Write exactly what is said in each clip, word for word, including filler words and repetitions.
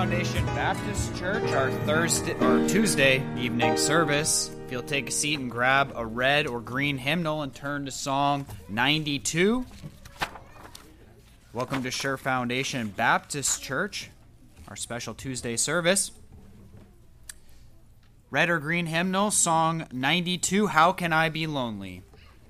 Foundation Baptist Church, our Thursday or Tuesday evening service. If you'll take a seat and grab a red or green hymnal and turn to Song ninety-two. Welcome to Sure Foundation Baptist Church, our special Tuesday service. Red or green hymnal, Song ninety-two, How Can I Be Lonely?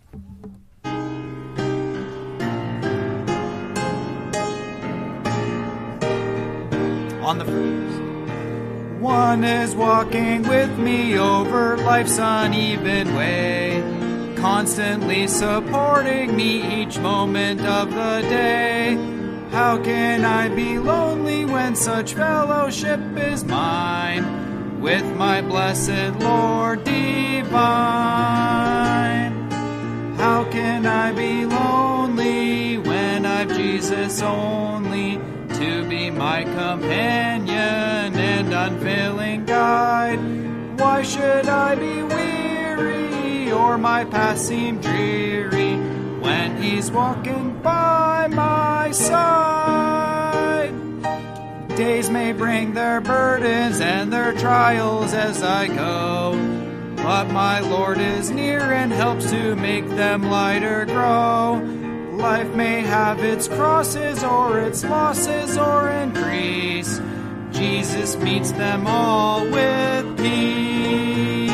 On the first. One is walking with me over life's uneven way, constantly supporting me each moment of the day. How can I be lonely when such fellowship is mine, with my blessed Lord divine? How can I be lonely when I've Jesus only to be my companion and unfailing guide? Why should I be weary or my path seem dreary when he's walking by my side? Days may bring their burdens and their trials as I go, but my Lord is near and helps to make them lighter grow. Life may have its crosses or its losses or increase. Jesus meets them all with peace.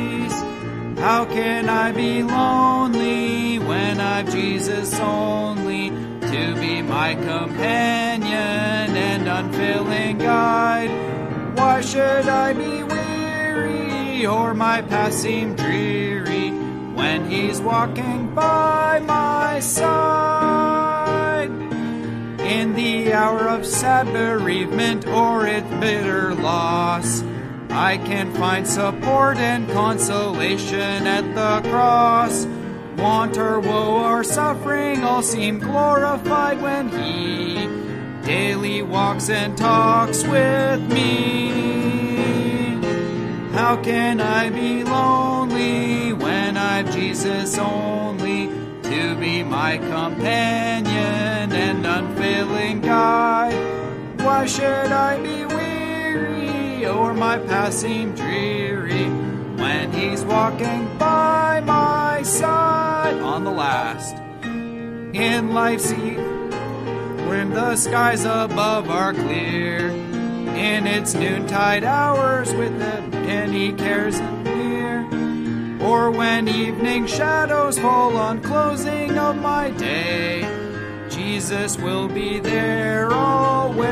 How can I be lonely when I've Jesus only to be my companion and unfailing guide? Why should I be weary or my path seem dreary when he's walking by my side? In the hour of sad bereavement or its bitter loss, I can find support and consolation at the cross. Want or woe or suffering all seem glorified when he daily walks and talks with me. How can I be lonely when I've Jesus only to be my companion and unfailing guide? Why should I be weary or my path seem dreary when he's walking by my side? On the last. In life's eve, when the skies above are clear, in its noontide hours with the any cares and near, or when evening shadows fall on closing of my day, Jesus will be there always.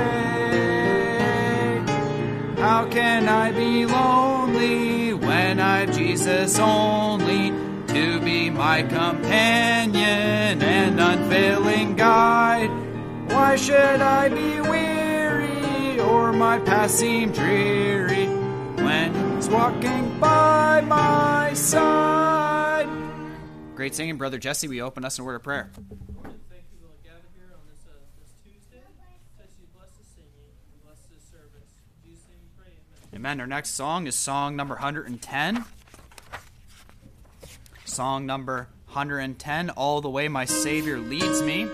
How can I be lonely when I've Jesus only to be my companion and unfailing guide? Why should I be weary or my path seem dreary when he's walking by my side? Great singing, Brother Jesse. We open us in a word of prayer. Lord, thank you, Lord, gather here on this, uh, this Tuesday. Bless you, bless the singing, and bless this service. In Jesus' name we pray, amen. Amen. Our next song is song number one hundred ten. Song number one hundred ten, All the Way My Savior Leads Me.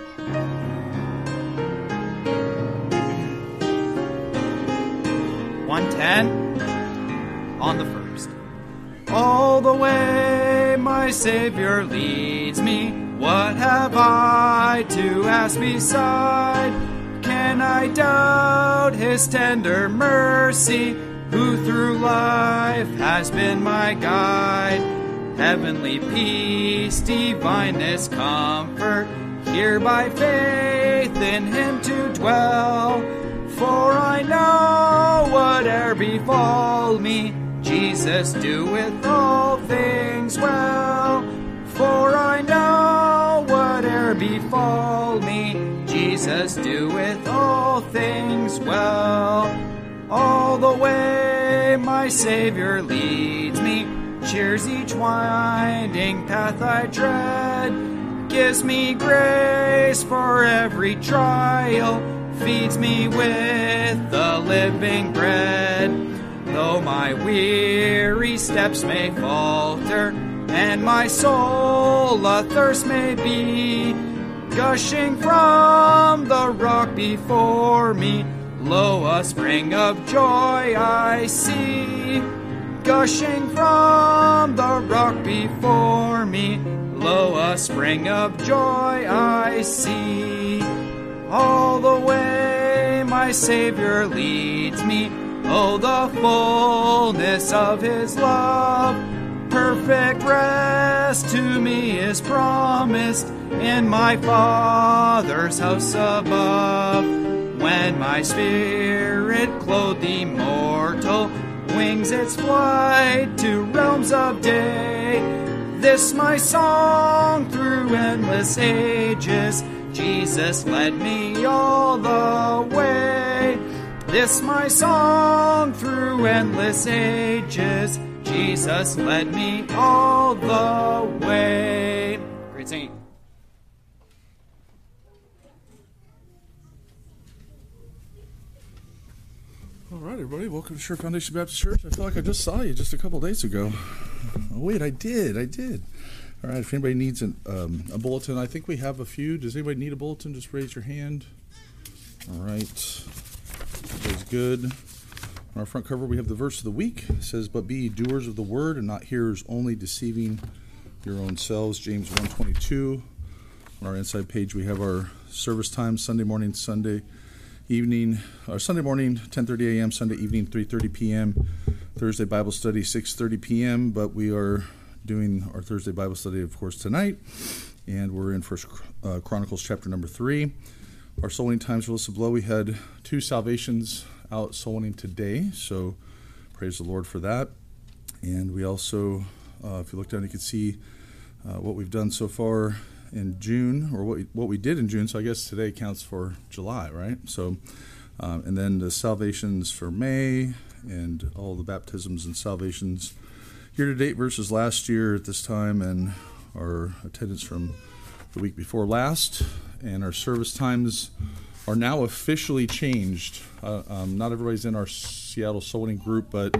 one ten on the first. All the way my Savior leads me, what have I to ask beside? Can I doubt his tender mercy, who through life has been my guide? Heavenly peace, divineness, comfort, here by faith in him to dwell. For I know whate'er befall me, Jesus doeth all things well. For I know whate'er befall me, Jesus doeth all things well. All the way my Savior leads me, cheers each winding path I tread, gives me grace for every trial, feeds me with the living bread. Though my weary steps may falter, and my soul athirst may be, gushing from the rock before me, Lo, a spring of joy I see, gushing from the rock before me. Lo, a spring of joy I see. All the way my Savior leads me. Oh, the fullness of his love. Perfect rest to me is promised in my Father's house above. When my spirit clothed immortal wings its flight to realms of day, this my song through endless ages, Jesus led me all the way. This my song through endless ages, Jesus led me all the way. Great singing. All right, everybody. Welcome to Sure Foundation Baptist Church. I feel like I just saw you just a couple days ago. Oh, wait, I did. I did. All right, if anybody needs an, um, a bulletin, I think we have a few. Does anybody need a bulletin? Just raise your hand. All right. That's good. On our front cover, we have the verse of the week. It says, "But be ye doers of the word, and not hearers only, deceiving your own selves." James one twenty-two. On our inside page, we have our service times: Sunday morning, Sunday evening, or Sunday morning, ten thirty a.m., Sunday evening, three thirty p.m., Thursday Bible study, six thirty p.m., but we are doing our Thursday Bible study, of course, tonight, and we're in First uh, Chronicles chapter number three. Our soul winning times are listed below. We had two salvations out soul winning today, so praise the Lord for that. And we also, uh, if you look down, you can see uh, what we've done so far in June, or what we, what we did in June. So I guess today counts for July, right? So, um, and then the salvations for May, and all the baptisms and salvations year to date versus last year at this time, and our attendance from the week before last. And our service times are now officially changed. Uh, um, not everybody's in our Seattle soul winning group, but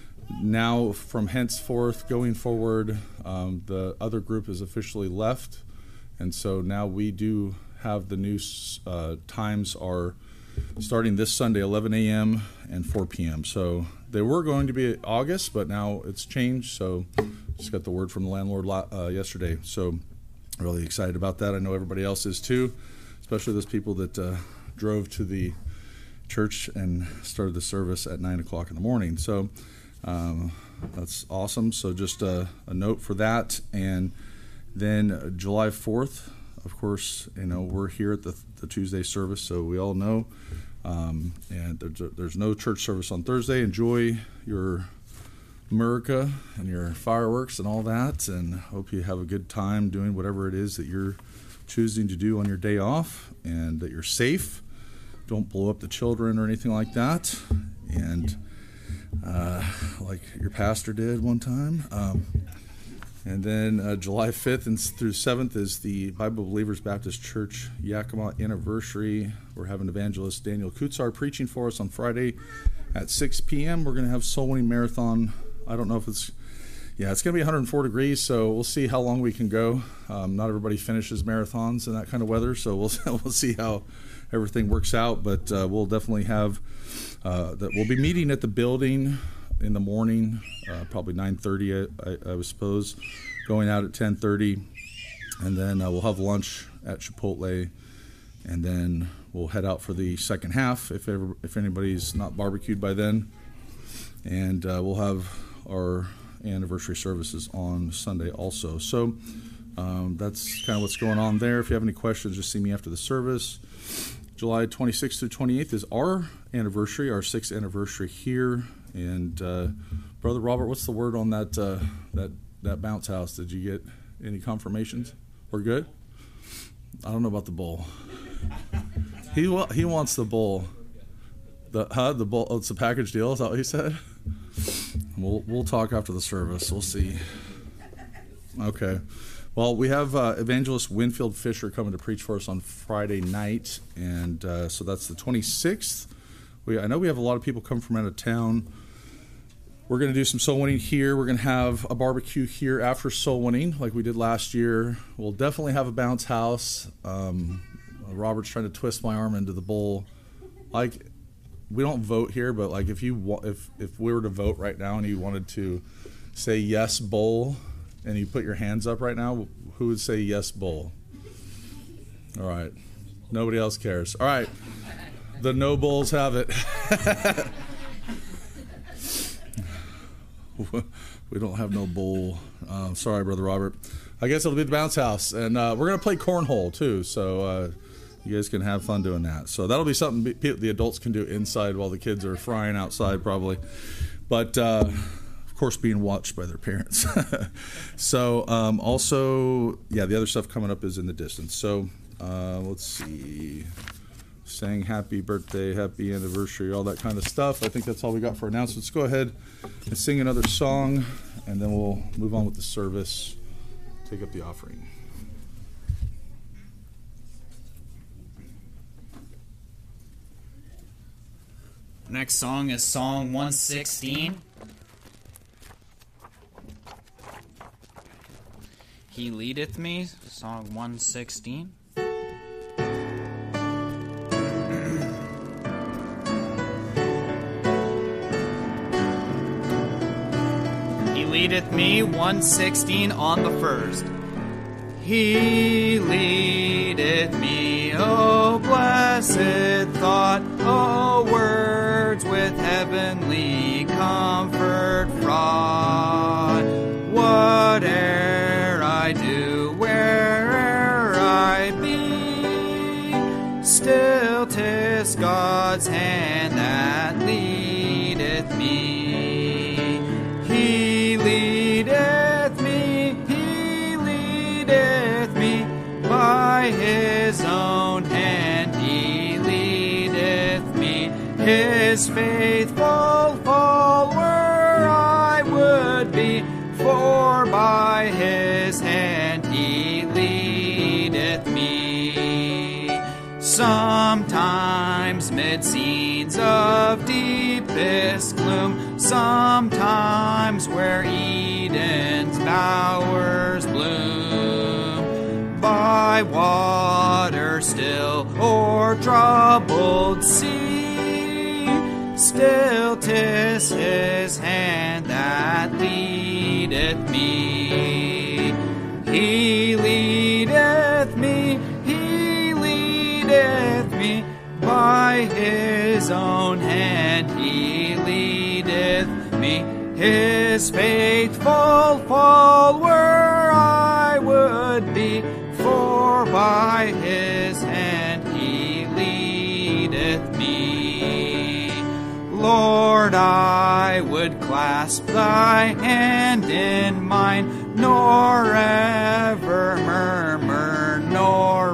now from henceforth going forward, um, the other group is officially left, and so now we do have the new uh, times are starting this Sunday, eleven a.m. and four p.m. So they were going to be August, but now it's changed. So just got the word from the landlord uh, yesterday. So really excited about that. I know everybody else is too, especially those people that uh, drove to the church and started the service at nine o'clock in the morning. So um, that's awesome. So just a, a note for that. And then uh, July fourth, of course, you know, we're here at the, the Tuesday service, so we all know. Um, and there's, there's no church service on Thursday. Enjoy your America and your fireworks and all that, and hope you have a good time doing whatever it is that you're choosing to do on your day off, and that you're safe. Don't blow up the children or anything like that. And uh, like your pastor did one time. Um, and then uh, July fifth and through seventh is the Bible Believers Baptist Church Yakima anniversary. We're having evangelist Daniel Kutzar preaching for us on Friday at six p.m. We're going to have soul winning marathon. I don't know if it's, yeah, it's going to be one hundred four degrees, so we'll see how long we can go. Um, not everybody finishes marathons in that kind of weather, so we'll we'll see how everything works out. But uh, we'll definitely have uh, that. We'll be meeting at the building in the morning, uh, probably nine thirty, I, I, I would suppose, going out at ten thirty, and then uh, we'll have lunch at Chipotle, and then we'll head out for the second half if ever, if anybody's not barbecued by then, and uh, we'll have our anniversary services on Sunday also. So um, that's kind of what's going on there. If you have any questions, just see me after the service. July twenty-sixth through twenty-eighth is our anniversary, our sixth anniversary here. And uh, Brother Robert, what's the word on that uh, that that bounce house? Did you get any confirmations? We're good? I don't know about the bowl. He wa- he wants the bowl. The huh? The bowl. Oh, it's a package deal. Is that what he said? We'll we'll talk after the service. We'll see. Okay. Well, we have uh, Evangelist Winfield Fisher coming to preach for us on Friday night, and uh, so that's the twenty-sixth. We I know we have a lot of people come from out of town. We're going to do some soul winning here. We're going to have a barbecue here after soul winning, like we did last year. We'll definitely have a bounce house. Um, Robert's trying to twist my arm into the bowl. Like, we don't vote here, but like if you wa- if if we were to vote right now and you wanted to say yes bowl, and you put your hands up right now, who would say yes bowl? All right, nobody else cares. All right, the no bowls have it. We don't have no bowl. Um, sorry, Brother Robert. I guess it'll be the bounce house, and uh, we're gonna play cornhole too. So uh, you guys can have fun doing that. So that'll be something be- the adults can do inside while the kids are frying outside, probably. But uh, of course, being watched by their parents. So um, also, yeah, the other stuff coming up is in the distance. So uh, let's see. Saying happy birthday, happy anniversary, all that kind of stuff. I think that's all we got for announcements. Go ahead and sing another song, and then we'll move on with the service. Take up the offering. Next song is Song one sixteen. He Leadeth Me, Song one sixteen. Leadeth me, one sixteen on the first. He leadeth me, oh blessed thought, oh words with heavenly comfort fraught. Whate'er I do, where'er I be, still 'tis God's hand that leadeth me. He leadeth me, he leadeth me, by his own hand he leadeth me. His faithful follower I would be, for by his hand he leadeth me. Sometimes mid scenes of deepest gloom, sometimes where Eden's bowers bloom, by water still or troubled sea, still 'tis his hand that leadeth me. He leadeth me, he leadeth me, by his own hand he leadeth me. His faithful follower I would be, for by his hand he leadeth me. Lord, I would clasp thy hand in mine, nor ever murmur nor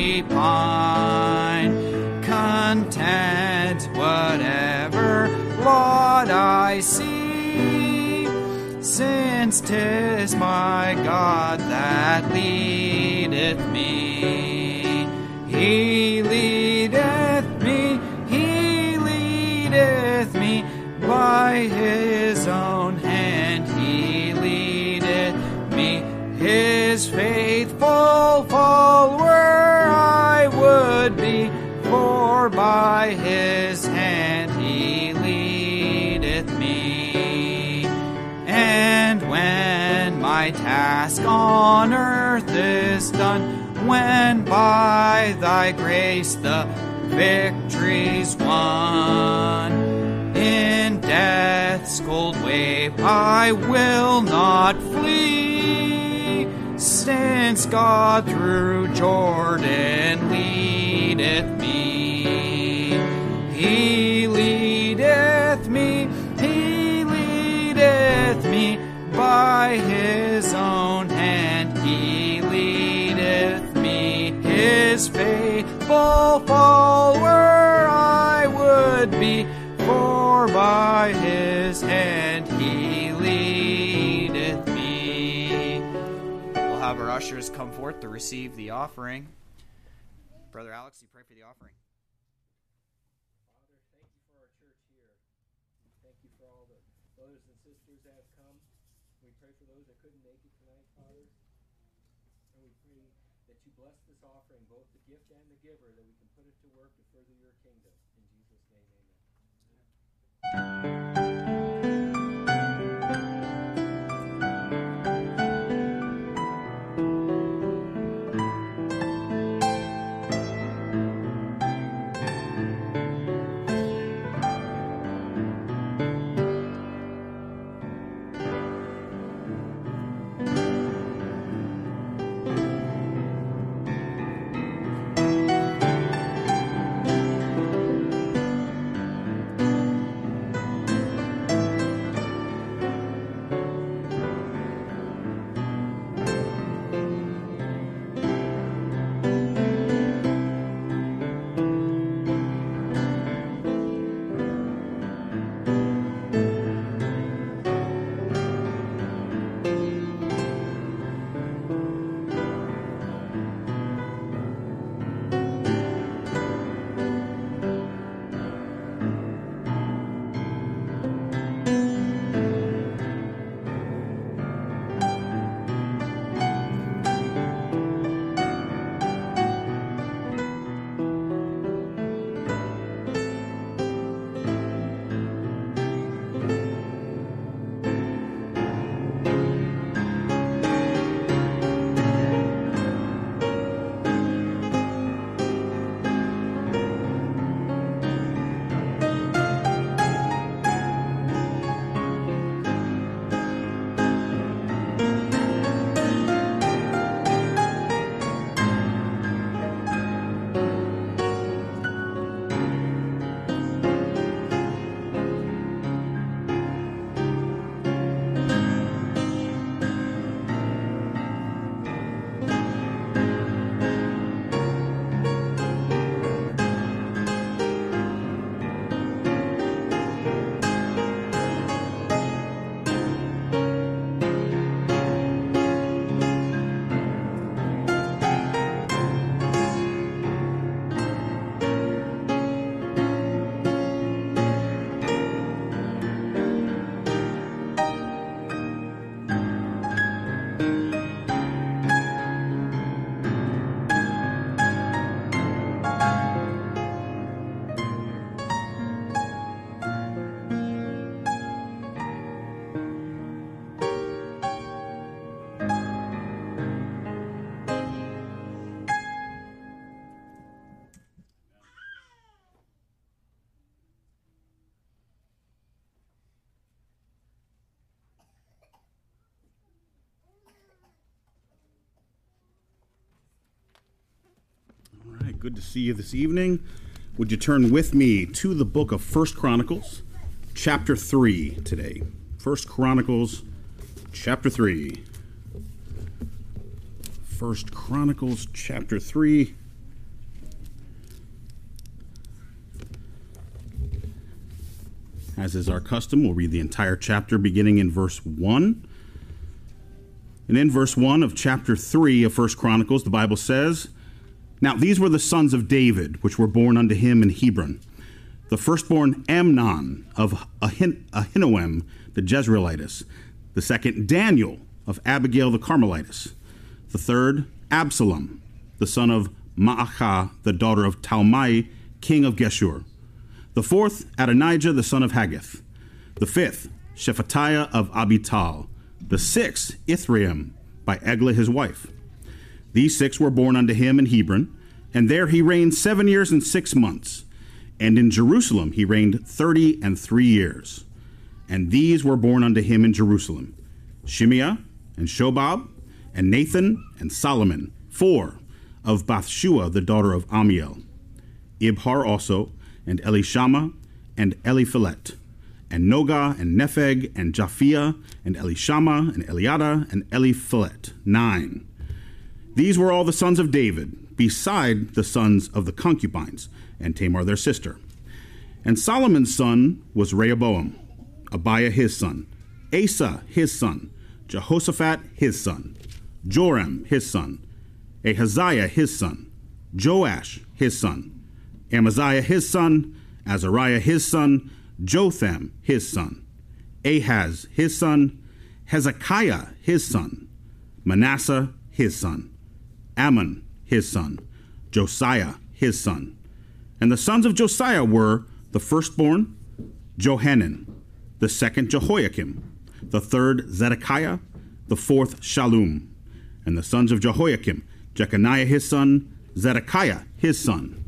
repine, content whatever lot I see, since 'tis my God that leadeth me. He leadeth me, he leadeth me, by his own hand he leadeth me. His faithful follower I would be, for by his hand he leadeth me. And when my task on earth is done, when by thy grace the victory's won, in death's cold wave I will not flee, since God through Jordan leadeth me. He leadeth me, he leadeth me, by his own hand he leadeth me. His faithful follower I would be, for by his hand he leadeth me. We'll have our ushers come forth to receive the offering. Brother Alex, you pray for the offering. Father, thank you for our church here. We thank you for all the brothers and sisters that have come. We pray for those that couldn't make it tonight, Father. And we pray that you bless this offering, both the gift and the giver, that we can put it to work to further your kingdom. In Jesus' name, amen. Good to see you this evening. Would you turn with me to the book of First Chronicles, chapter three today. First Chronicles, chapter three. First Chronicles, chapter three. As is our custom, we'll read the entire chapter beginning in verse one. And in verse one of chapter three of First Chronicles, the Bible says, "Now these were the sons of David, which were born unto him in Hebron. The firstborn Amnon of Ahin- Ahinoam the Jezreelitess. The second Daniel of Abigail the Carmelitess. The third Absalom, the son of Maacah, the daughter of Talmai, king of Geshur. The fourth Adonijah, the son of Haggith. The fifth Shephatiah of Abital. The sixth Ithream, by Eglah his wife. These six were born unto him in Hebron, and there he reigned seven years and six months. And in Jerusalem he reigned thirty and three years. And these were born unto him in Jerusalem, Shimeah, and Shobab, and Nathan, and Solomon, four, of Bathshua the daughter of Amiel. Ibhar also, and Elishama, and Eliphelet, and Nogah, and Nepheg, and Japhia, and Elishama, and Eliada, and Eliphelet, nine. These were all the sons of David, beside the sons of the concubines, and Tamar their sister. And Solomon's son was Rehoboam, Abiah his son, Asa his son, Jehoshaphat his son, Joram his son, Ahaziah his son, Joash his son, Amaziah his son, Azariah his son, Jotham his son, Ahaz his son, Hezekiah his son, Manasseh his son, Ammon his son, Josiah his son. And the sons of Josiah were the firstborn Johanan, the second Jehoiakim, the third Zedekiah, the fourth Shallum. And the sons of Jehoiakim, Jeconiah his son, Zedekiah his son.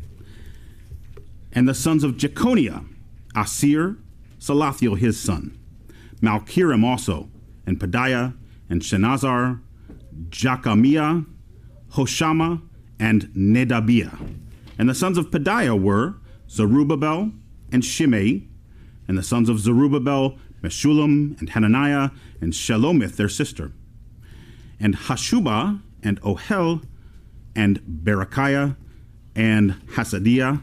And the sons of Jeconiah, Asir, Salathiel his son, Malchiram also, and Pedaiah, and Shenazar, Jachamiah, Hoshama, and Nedabiah. And the sons of Pedaiah were Zerubbabel and Shimei. And the sons of Zerubbabel, Meshullam, and Hananiah, and Shelomith their sister. And Hashubah, and Ohel, and Berechiah, and Hasadiah,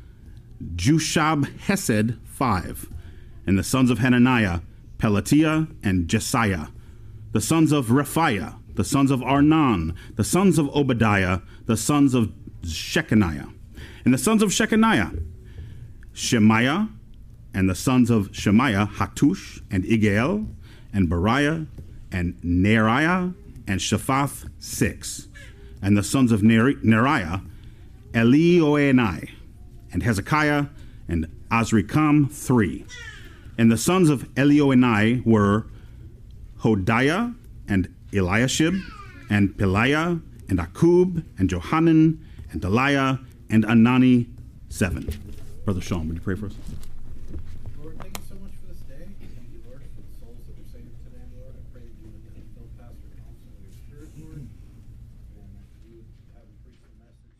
Jushab Hesed, five. And the sons of Hananiah, Pelatiah, and Jesiah. The sons of Rephaiah, the sons of Arnan, the sons of Obadiah, the sons of Shechaniah. And the sons of Shechaniah, Shemaiah, and the sons of Shemaiah, Hattush, and Igael, and Beriah, and Neriah, and Shaphath, six. And the sons of Neri- Neriah, Elioenai, and Hezekiah, and Azrikam, three. And the sons of Elioenai were Hodiah, and Eliashib, and Peliah, and Akub, and Johanan, and Deliah, and Anani, seven. Brother Sean, would you pray for us? Lord, thank you so much for this day. Thank you, Lord, for the souls that were saved today, Lord. I pray that you would fill Pastor Thompson with your spirit, Lord, and that you would have him preach the message.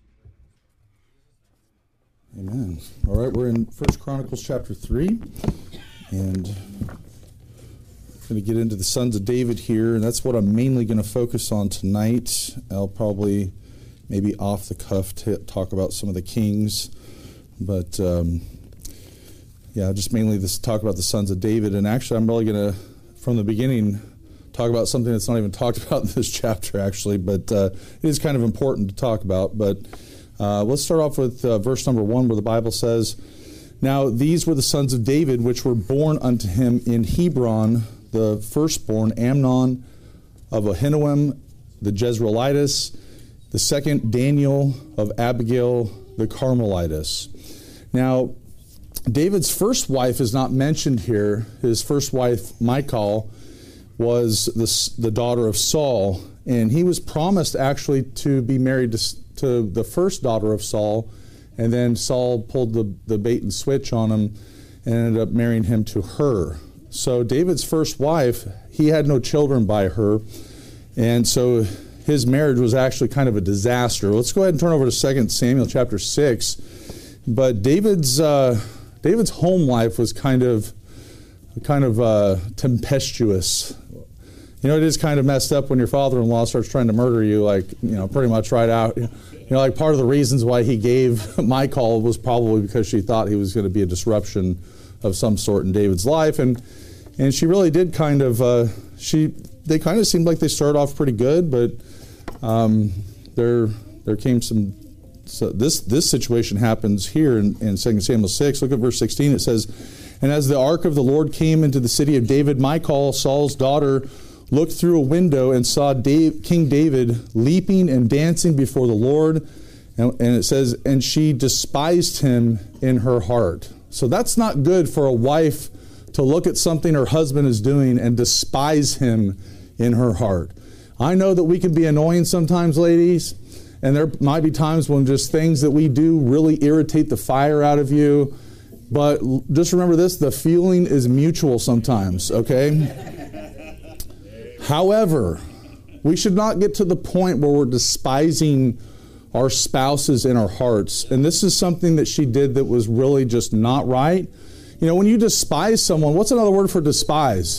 Amen. All right, we're in First Chronicles chapter three, and I'm going to get into the sons of David here, and that's what I'm mainly going to focus on tonight. I'll probably, maybe off the cuff, t- talk about some of the kings, but um, yeah, just mainly this talk about the sons of David. And actually, I'm really going to, from the beginning, talk about something that's not even talked about in this chapter, actually, but uh, it is kind of important to talk about. But uh, let's start off with uh, verse number one, where the Bible says, "Now these were the sons of David, which were born unto him in Hebron, the firstborn Amnon of Ahinoam the Jezreelitess, the second Daniel of Abigail the Carmelitess." Now, David's first wife is not mentioned here. His first wife, Michal, was the, the daughter of Saul, and he was promised actually to be married to, to the first daughter of Saul, and then Saul pulled the, the bait and switch on him and ended up marrying him to her. So David's first wife, he had no children by her, and so his marriage was actually kind of a disaster. Let's go ahead and turn over to Second Samuel chapter six. But David's uh, David's home life was kind of kind of uh, tempestuous. You know, it is kind of messed up when your father-in-law starts trying to murder you, like, you know, pretty much right out. You know, like part of the reasons why he gave Michal was probably because she thought he was going to be a disruption of some sort in David's life. And and she really did kind of, uh, she they kind of seemed like they started off pretty good, but um, there there came some, so this this situation happens here in, in Second Samuel six. Look at verse sixteen. It says, "And as the ark of the Lord came into the city of David, Michal, Saul's daughter, looked through a window and saw Dave, King David leaping and dancing before the Lord." And, and it says, "And she despised him in her heart." So that's not good for a wife to look at something her husband is doing and despise him in her heart. I know that we can be annoying sometimes, ladies, and there might be times when just things that we do really irritate the fire out of you. But just remember this, the feeling is mutual sometimes, okay? However, we should not get to the point where we're despising our spouses in our hearts. And this is something that she did that was really just not right. You know, when you despise someone, what's another word for despise?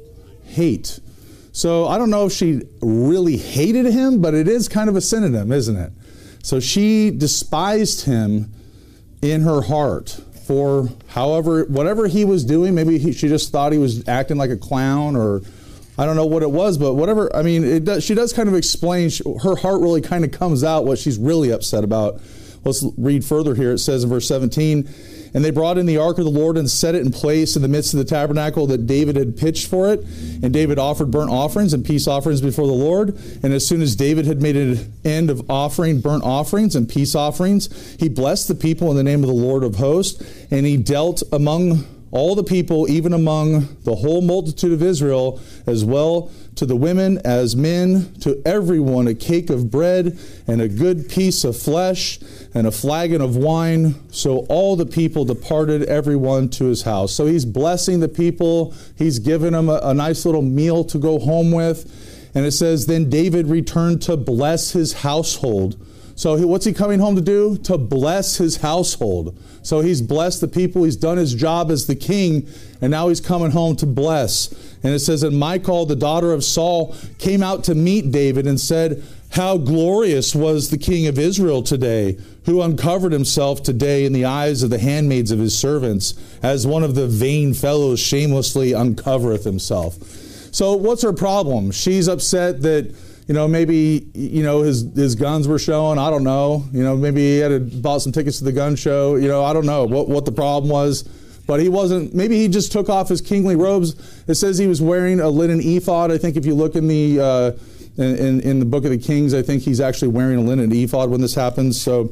Hate. So I don't know if she really hated him, but it is kind of a synonym, isn't it? So she despised him in her heart for however, whatever he was doing. Maybe he, she just thought he was acting like a clown, or I don't know what it was, but whatever. I mean, it does, she does kind of explain, she, her heart really kind of comes out what she's really upset about. Let's read further here. It says in verse seventeen, "And they brought in the ark of the Lord and set it in place in the midst of the tabernacle that David had pitched for it. And David offered burnt offerings and peace offerings before the Lord. And as soon as David had made an end of offering burnt offerings and peace offerings, he blessed the people in the name of the Lord of hosts. And he dealt among all the people, even among the whole multitude of Israel, as well to the women as men, to everyone a cake of bread and a good piece of flesh and a flagon of wine. So all the people departed, everyone to his house." So he's blessing the people. He's giving them a, a nice little meal to go home with. And it says, "Then David returned to bless his household." So he, what's he coming home to do? To bless his household. So he's blessed the people. He's done his job as the king, and now he's coming home to bless. And it says, "And Michal, the daughter of Saul, came out to meet David and said, 'How glorious was the king of Israel today, who uncovered himself today in the eyes of the handmaids of his servants, as one of the vain fellows shamelessly uncovereth himself.'" So what's her problem? She's upset that, you know, maybe, you know, his his guns were showing. I don't know. You know, maybe he had to bought some tickets to the gun show. You know, I don't know what, what the problem was. But he wasn't, maybe he just took off his kingly robes. It says he was wearing a linen ephod. I think if you look in the uh, in, in, in the book of the Kings, I think he's actually wearing a linen ephod when this happens. So,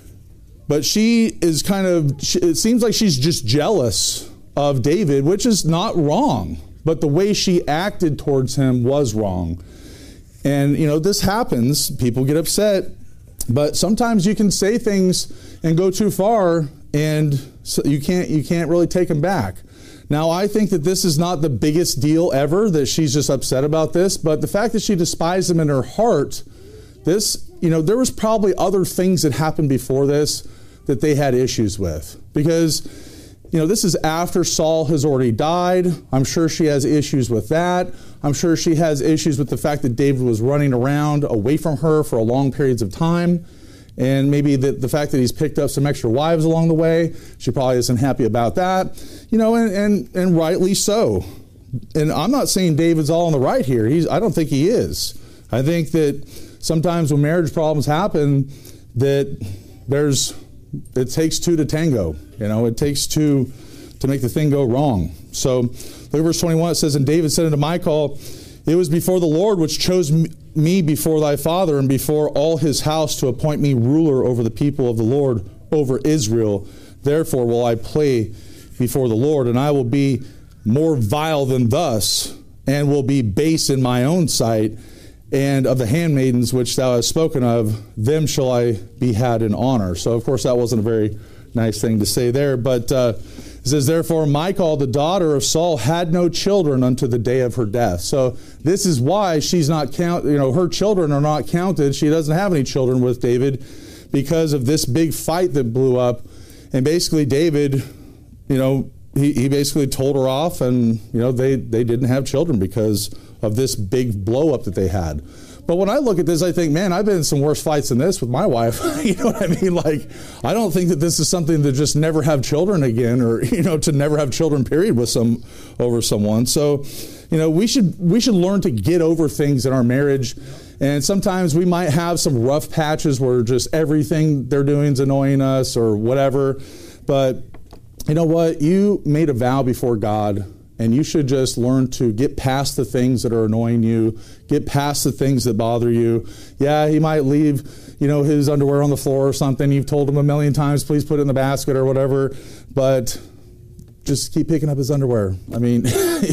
but she is kind of, it seems like she's just jealous of David, which is not wrong. But the way she acted towards him was wrong. And, you know, this happens. People get upset. But sometimes you can say things and go too far, and so you can't you can't really take them back. Now, I think that this is not the biggest deal ever, that she's just upset about this. But the fact that she despised him in her heart, this, you know, there was probably other things that happened before this that they had issues with. Because, you know, this is after Saul has already died. I'm sure she has issues with that. I'm sure she has issues with the fact that David was running around away from her for a long periods of time. And maybe the, the fact that he's picked up some extra wives along the way, she probably isn't happy about that. You know, and, and, and rightly so. And I'm not saying David's all on the right here. He's, I don't think he is. I think that sometimes when marriage problems happen, that there's, it takes two to tango. You know, it takes two to make the thing go wrong. So look at verse twenty-one. It says, "And David said unto Michal, It was before the Lord which chose me before thy father and before all his house to appoint me ruler over the people of the Lord, over Israel. Therefore will I play before the Lord, and I will be more vile than thus, and will be base in my own sight. And of the handmaidens which thou hast spoken of, them shall I be had in honor." So, of course, that wasn't a very nice thing to say there. But uh, It says, therefore, Michal, the daughter of Saul, had no children unto the day of her death. So this is why she's not count. You know, her children are not counted. She doesn't have any children with David because of this big fight that blew up. And basically, David, you know, he, he basically told her off, and you know, they they didn't have children because of this big blow up that they had. But when I look at this, I think, man, I've been in some worse fights than this with my wife. You know what I mean? Like, I don't think that this is something to just never have children again, or, you know, to never have children, period, with some, over someone. So, you know, we should, we should learn to get over things in our marriage. And sometimes we might have some rough patches where just everything they're doing is annoying us or whatever. But you know what? You made a vow before God, and you should just learn to get past the things that are annoying you, get past the things that bother you. Yeah, he might leave, you know, his underwear on the floor or something. You've told him a million times, please put it in the basket or whatever, but just keep picking up his underwear. I mean,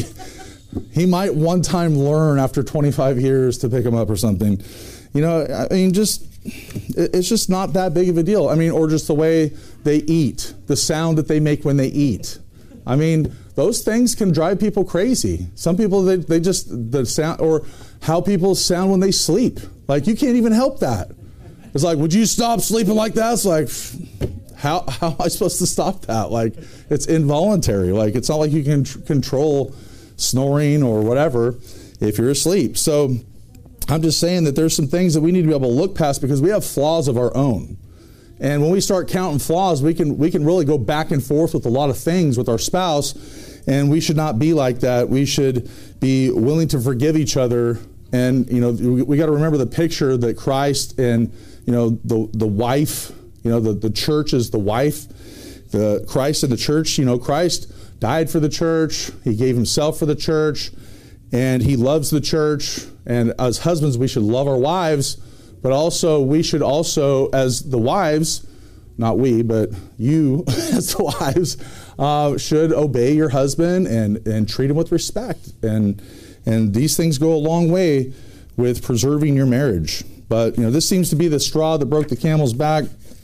he might one time learn after twenty-five years to pick them up or something. You know, I mean, just, it's just not that big of a deal. I mean, or just the way they eat, the sound that they make when they eat. I mean, those things can drive people crazy. Some people, they, they just, the sound, or how people sound when they sleep. Like, you can't even help that. It's like, would you stop sleeping like that? It's like, how, how am I supposed to stop that? Like, it's involuntary. Like, it's not like you can tr- control snoring or whatever if you're asleep. So I'm just saying that there's some things that we need to be able to look past because we have flaws of our own. And when we start counting flaws, we can we can really go back and forth with a lot of things with our spouse, and we should not be like that. We should be willing to forgive each other. And you know, we, we got to remember the picture that Christ and you know the the wife, you know, the, the church is the wife. The Christ and the church, you know, Christ died for the church. He gave himself for the church, and he loves the church. And as husbands, we should love our wives. But also, we should also, as the wives, not we, but you as the wives, uh, should obey your husband and, and treat him with respect. And and these things go a long way with preserving your marriage. But, you know, this seems to be the straw that broke the camel's back.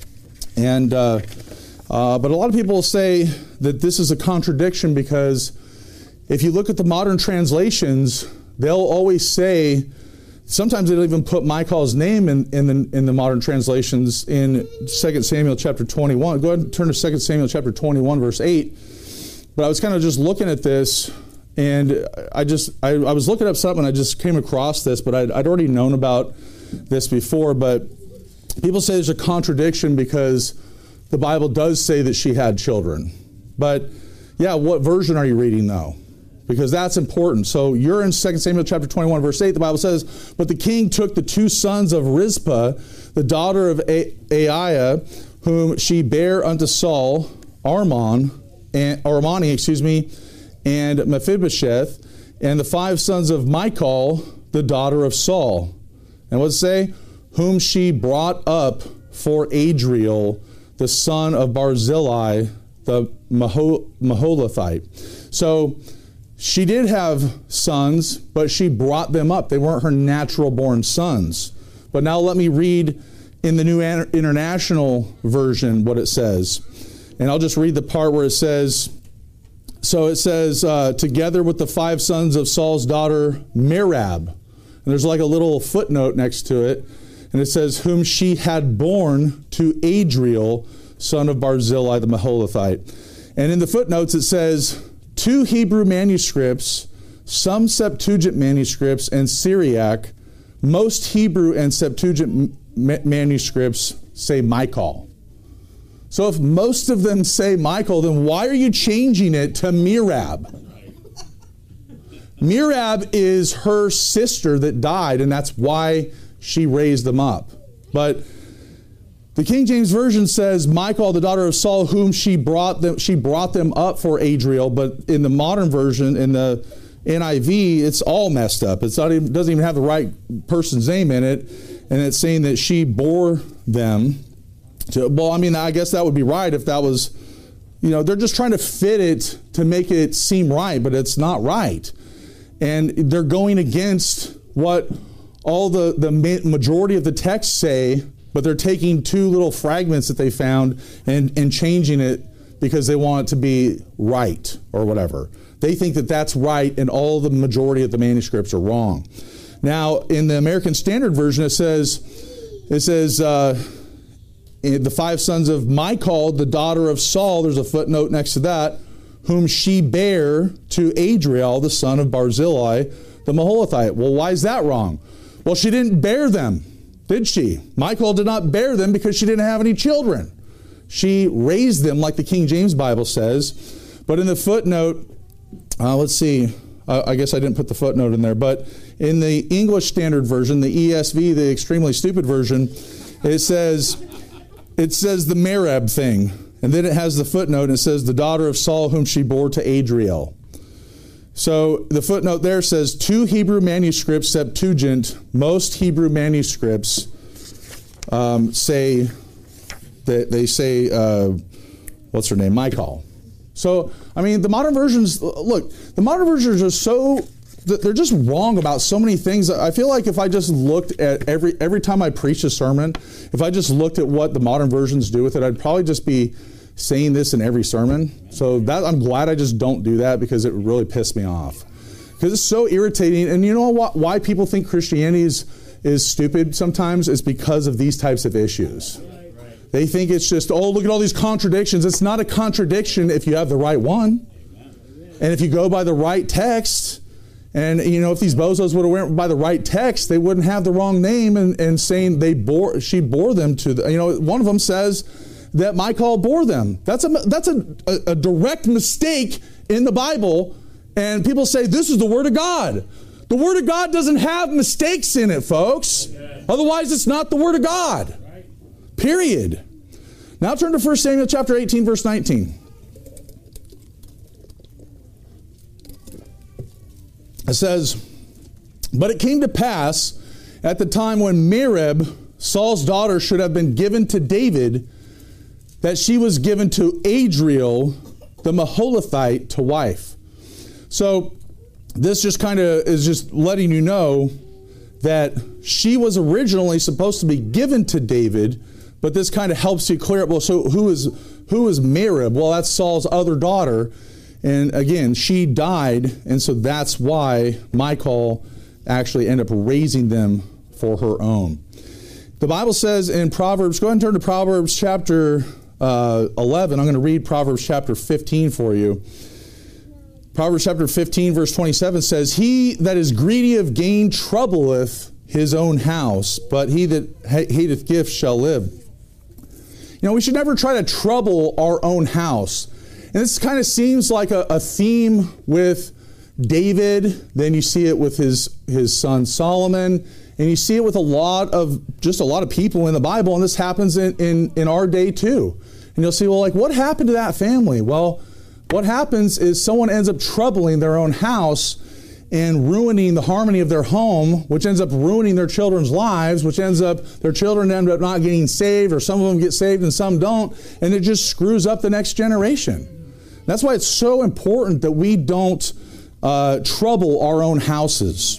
And uh, uh, but a lot of people say that this is a contradiction because if you look at the modern translations, they'll always say, sometimes they don't even put Michal's name in, in, the, in the modern translations in Second Samuel chapter twenty-one. Go ahead and turn to Second Samuel chapter twenty-one, verse eight. But I was kind of just looking at this, and I just I, I was looking up something, and I just came across this, but I'd, I'd already known about this before. But people say there's a contradiction because the Bible does say that she had children. But yeah, what version are you reading though? Because that's important. So you're in Second Samuel chapter twenty-one, verse eight. The Bible says, but the king took the two sons of Rizpah, the daughter of Aiah, whom she bare unto Saul, Armon, and Armani, excuse me, and Mephibosheth, and the five sons of Michal, the daughter of Saul. And what's it say? Whom she brought up for Adriel, the son of Barzillai, the Maholathite. So she did have sons, but she brought them up. They weren't her natural born sons. But now let me read in the New International Version what it says. And I'll just read the part where it says, so it says, uh, together with the five sons of Saul's daughter Merab. And there's like a little footnote next to it. And it says, whom she had born to Adriel, son of Barzillai the Maholathite. And in the footnotes it says, two Hebrew manuscripts, some Septuagint manuscripts, and Syriac. Most Hebrew and Septuagint ma- manuscripts say Michal. So if most of them say Michal, then why are you changing it to Merab? Merab is her sister that died, and that's why she raised them up. But the King James Version says, Michal, the daughter of Saul, whom she brought them, she brought them up for Adriel. But in the modern version, in the N I V, it's all messed up. It's not even, doesn't even have the right person's name in it. And it's saying that she bore them to, well, I mean, I guess that would be right if that was, you know, they're just trying to fit it to make it seem right, but it's not right. And they're going against what all the, the majority of the texts say, but they're taking two little fragments that they found and, and changing it because they want it to be right or whatever. They think that that's right, and all the majority of the manuscripts are wrong. Now, in the American Standard Version, it says, it says, uh, the five sons of Michal, the daughter of Saul, there's a footnote next to that, whom she bare to Adriel, the son of Barzillai, the Maholathite. Well, why is that wrong? Well, she didn't bear them, did she? Michal did not bear them because she didn't have any children. She raised them, like the King James Bible says. But in the footnote, uh, let's see, uh, I guess I didn't put the footnote in there, but in the English Standard Version, the E S V, the extremely stupid version, it says, it says the Merib thing. And then it has the footnote, and it says, the daughter of Saul whom she bore to Adriel. So the footnote there says, two Hebrew manuscripts, Septuagint, most Hebrew manuscripts um, say, that they say, uh, what's her name, Michal. So, I mean, the modern versions, look, the modern versions are so, they're just wrong about so many things. I feel like if I just looked at every, every time I preach a sermon, if I just looked at what the modern versions do with it, I'd probably just be saying this in every sermon. So that, I'm glad I just don't do that, because it would really piss me off. Because it's so irritating. And you know what, why people think Christianity is, is stupid sometimes? Is because of these types of issues. They think it's just, oh, look at all these contradictions. It's not a contradiction if you have the right one. And if you go by the right text. And, you know, if these bozos would have went by the right text, they wouldn't have the wrong name and, and saying they bore, she bore them to the, you know, one of them says that Michal bore them. That's a, that's a, a, a direct mistake in the Bible. And people say, this is the Word of God. The Word of God doesn't have mistakes in it, folks. Otherwise, it's not the Word of God. Period. Now turn to First Samuel chapter eighteen, verse nineteen. It says, but it came to pass at the time when Merib, Saul's daughter, should have been given to David, that she was given to Adriel, the Maholathite, to wife. So this just kind of is just letting you know that she was originally supposed to be given to David, but this kind of helps you clear up. Well, so who is who is Merib? Well, that's Saul's other daughter. And again, she died, and so that's why Michal actually ended up raising them for her own. The Bible says in Proverbs, go ahead and turn to Proverbs chapter uh, eleven. I'm going to read Proverbs chapter fifteen for you. Proverbs chapter fifteen, verse twenty-seven says, he that is greedy of gain troubleth his own house, but he that hateth gifts shall live. You know, we should never try to trouble our own house. And this kind of seems like a, a theme with David. Then you see it with his, his son Solomon. And you see it with a lot of, just a lot of people in the Bible. And this happens in, in, in our day too. And you'll see, well, like, what happened to that family? Well, what happens is someone ends up troubling their own house and ruining the harmony of their home, which ends up ruining their children's lives, which ends up, their children end up not getting saved, or some of them get saved and some don't, and it just screws up the next generation. That's why it's so important that we don't uh, trouble our own houses.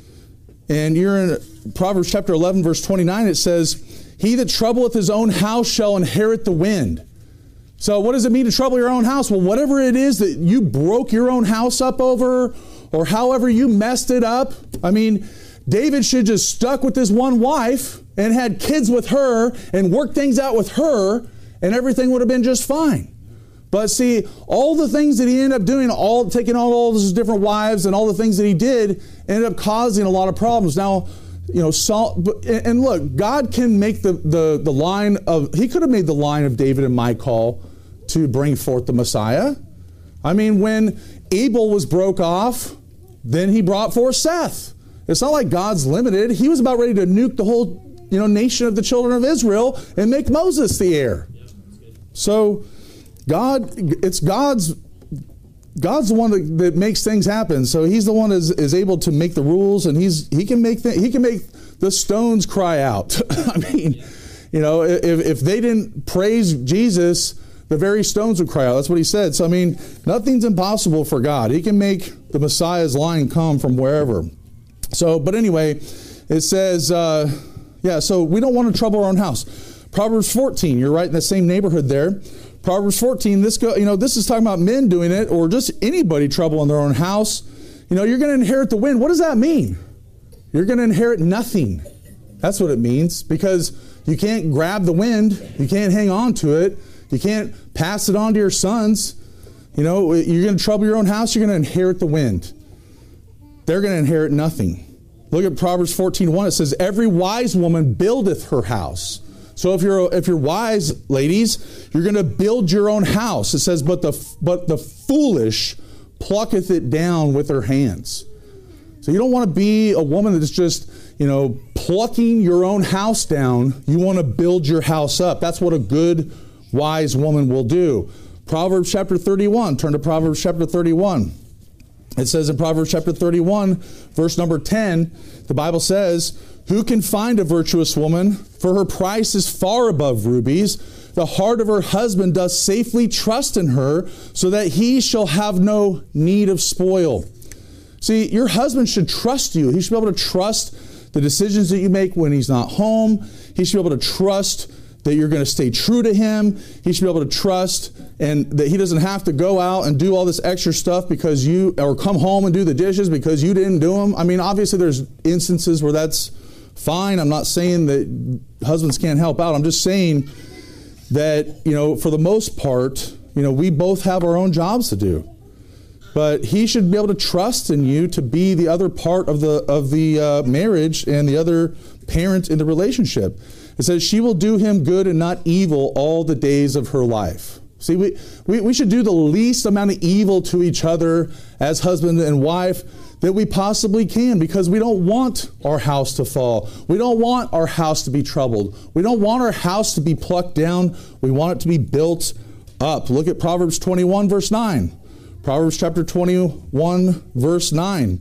And you're in Proverbs chapter eleven, verse twenty-nine, it says, he that troubleth his own house shall inherit the wind. So what does it mean to trouble your own house? Well, whatever it is that you broke your own house up over, or however you messed it up. I mean, David should just stuck with this one wife and had kids with her and worked things out with her, and everything would have been just fine. But see, all the things that he ended up doing, all taking all, all those different wives and all the things that he did, ended up causing a lot of problems. Now, you know, Saul, and look, God can make the, the, the line of, he could have made the line of David and Michal to bring forth the Messiah. I mean, when Abel was broke off, then he brought forth Seth. It's not like God's limited. He was about ready to nuke the whole, you know, nation of the children of Israel and make Moses the heir. So God, it's God's, God's the one that, that makes things happen. So he's the one that is, is able to make the rules, and he's he can make th- he can make the stones cry out. I mean, you know, if if they didn't praise Jesus, the very stones would cry out. That's what he said. So I mean, nothing's impossible for God. He can make the Messiah's line come from wherever. So, but anyway, it says, uh, yeah. So we don't want to trouble our own house. Proverbs fourteen. You're right in the same neighborhood there. Proverbs fourteen, this go, you know, this is talking about men doing it, or just anybody trouble in their own house. You know, you're going to inherit the wind. What does that mean? You're going to inherit nothing. That's what it means, because you can't grab the wind. You can't hang on to it. You can't pass it on to your sons. You know, you're going to trouble your own house. You're going to inherit the wind. They're going to inherit nothing. Look at Proverbs fourteen one. It says, every wise woman buildeth her house. So if you're if you're wise, ladies, you're going to build your own house. It says, but the but the foolish plucketh it down with her hands. So you don't want to be a woman that's just, you know, plucking your own house down. You want to build your house up. That's what a good, wise woman will do. Proverbs chapter thirty-one. Turn to Proverbs chapter thirty-one. It says in Proverbs chapter thirty-one, verse number ten, the Bible says, who can find a virtuous woman? For her price is far above rubies. The heart of her husband doth safely trust in her, so that he shall have no need of spoil. See, your husband should trust you. He should be able to trust the decisions that you make when he's not home. He should be able to trust that you're going to stay true to him. He should be able to trust and that he doesn't have to go out and do all this extra stuff because you, or come home and do the dishes because you didn't do them. I mean, obviously there's instances where that's fine. I'm not saying that husbands can't help out. I'm just saying that, you know, for the most part, you know, we both have our own jobs to do. But he should be able to trust in you to be the other part of the of the uh, marriage and the other parent in the relationship. It says, she will do him good and not evil all the days of her life. See, we, we, we should do the least amount of evil to each other as husband and wife that we possibly can, because we don't want our house to fall. We don't want our house to be troubled. We don't want our house to be plucked down. We want it to be built up. Look at Proverbs twenty-one, verse nine. Proverbs chapter twenty-one, verse nine.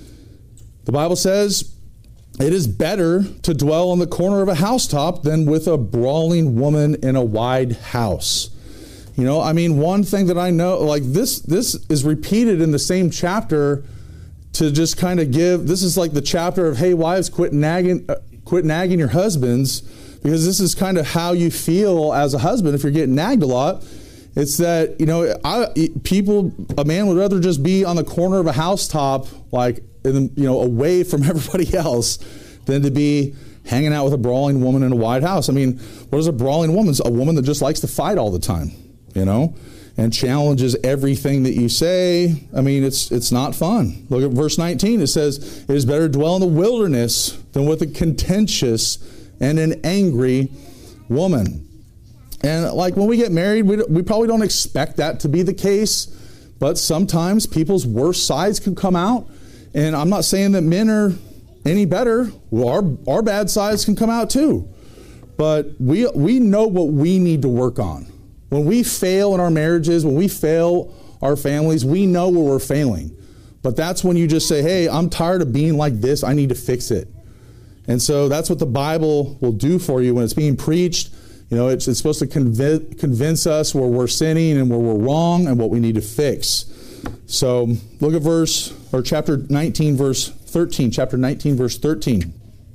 The Bible says, it is better to dwell on the corner of a housetop than with a brawling woman in a wide house. You know, I mean, one thing that I know, like this, this is repeated in the same chapter to just kind of give, this is like the chapter of, hey, wives, quit nagging, uh, quit nagging your husbands, because this is kind of how you feel as a husband if you're getting nagged a lot. It's that, you know, I, people, a man would rather just be on the corner of a housetop, like, in, you know, away from everybody else, than to be hanging out with a brawling woman in a wide house. I mean, what is a brawling woman? It's a woman that just likes to fight all the time, you know, and challenges everything that you say. I mean, it's it's not fun. Look at verse nineteen. It says, it is better to dwell in the wilderness than with a contentious and an angry woman. And like when we get married, we, we probably don't expect that to be the case, but sometimes people's worst sides can come out. And I'm not saying that men are any better. Well, our, our bad sides can come out too. But we we know what we need to work on. When we fail in our marriages, when we fail our families, we know where we're failing. But that's when you just say, hey, I'm tired of being like this. I need to fix it. And so that's what the Bible will do for you when it's being preached. You know, it's, it's supposed to convince, convince us where we're sinning and where we're wrong and what we need to fix. So look at verse, or chapter nineteen, verse thirteen. Chapter nineteen, verse thirteen.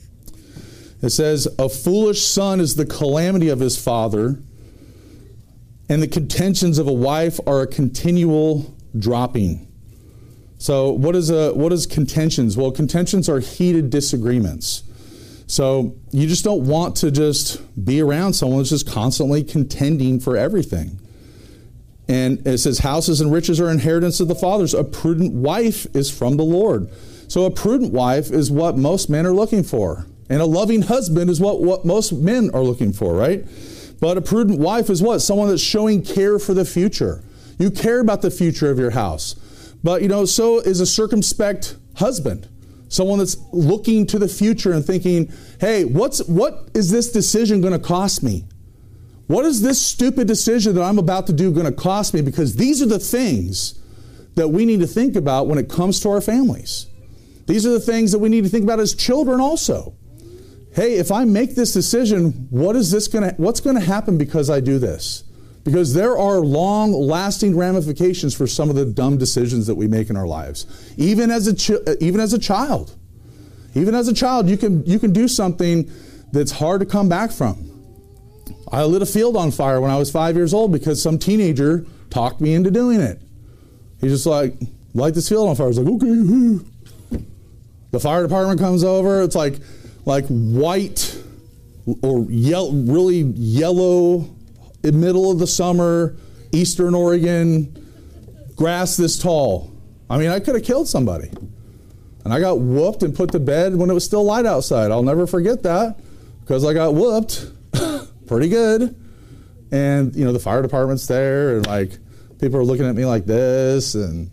It says, a foolish son is the calamity of his father, and the contentions of a wife are a continual dropping. So what is a what is contentions? Well, contentions are heated disagreements. So you just don't want to just be around someone that's just constantly contending for everything. And it says, houses and riches are inheritance of the fathers. A prudent wife is from the Lord. So a prudent wife is what most men are looking for. And a loving husband is what, what most men are looking for, right? But a prudent wife is what? Someone that's showing care for the future. You care about the future of your house. But, you know, so is a circumspect husband. Someone that's looking to the future and thinking, hey, what's what is this decision going to cost me? What is this stupid decision that I'm about to do going to cost me? Because these are the things that we need to think about when it comes to our families. These are the things that we need to think about as children also. Hey, if I make this decision, what is this going to, what's going to happen because I do this? Because there are long-lasting ramifications for some of the dumb decisions that we make in our lives. Even as a chi- even as a child, even as a child, you can you can do something that's hard to come back from. I lit a field on fire when I was five years old because some teenager talked me into doing it. He's just like, light this field on fire. I was like, okay. The fire department comes over. It's like, like white or yellow, really yellow, in the middle of the summer, Eastern Oregon, grass this tall. I mean, I could have killed somebody. And I got whooped and put to bed when it was still light outside. I'll never forget that because I got whooped pretty good. And, you know, the fire department's there and, like, people are looking at me like this. And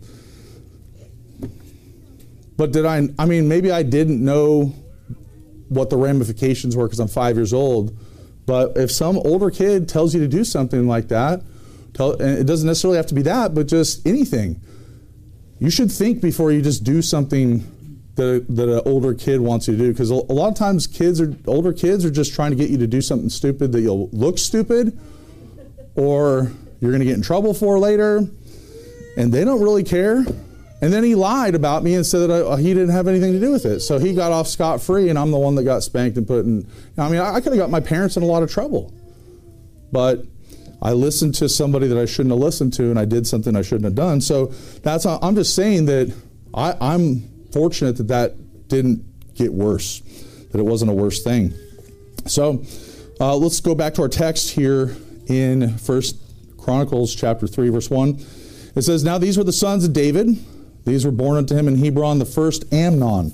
But did I, I mean, maybe I didn't know what the ramifications were because I'm five years old. But if some older kid tells you to do something like that, tell, and it doesn't necessarily have to be that, but just anything, you should think before you just do something that, that an older kid wants you to do. Because a lot of times kids are, older kids are just trying to get you to do something stupid that you'll look stupid or you're going to get in trouble for later. And they don't really care. And then he lied about me and said that I, he didn't have anything to do with it. So he got off scot-free and I'm the one that got spanked and put in. I mean, I, I could have got my parents in a lot of trouble. But I listened to somebody that I shouldn't have listened to and I did something I shouldn't have done. So that's, I'm just saying that I, I'm fortunate that that didn't get worse, that it wasn't a worse thing. So uh, let's go back to our text here in First Chronicles chapter three, verse one. It says, now these were the sons of David. These were born unto him in Hebron. The first, Amnon,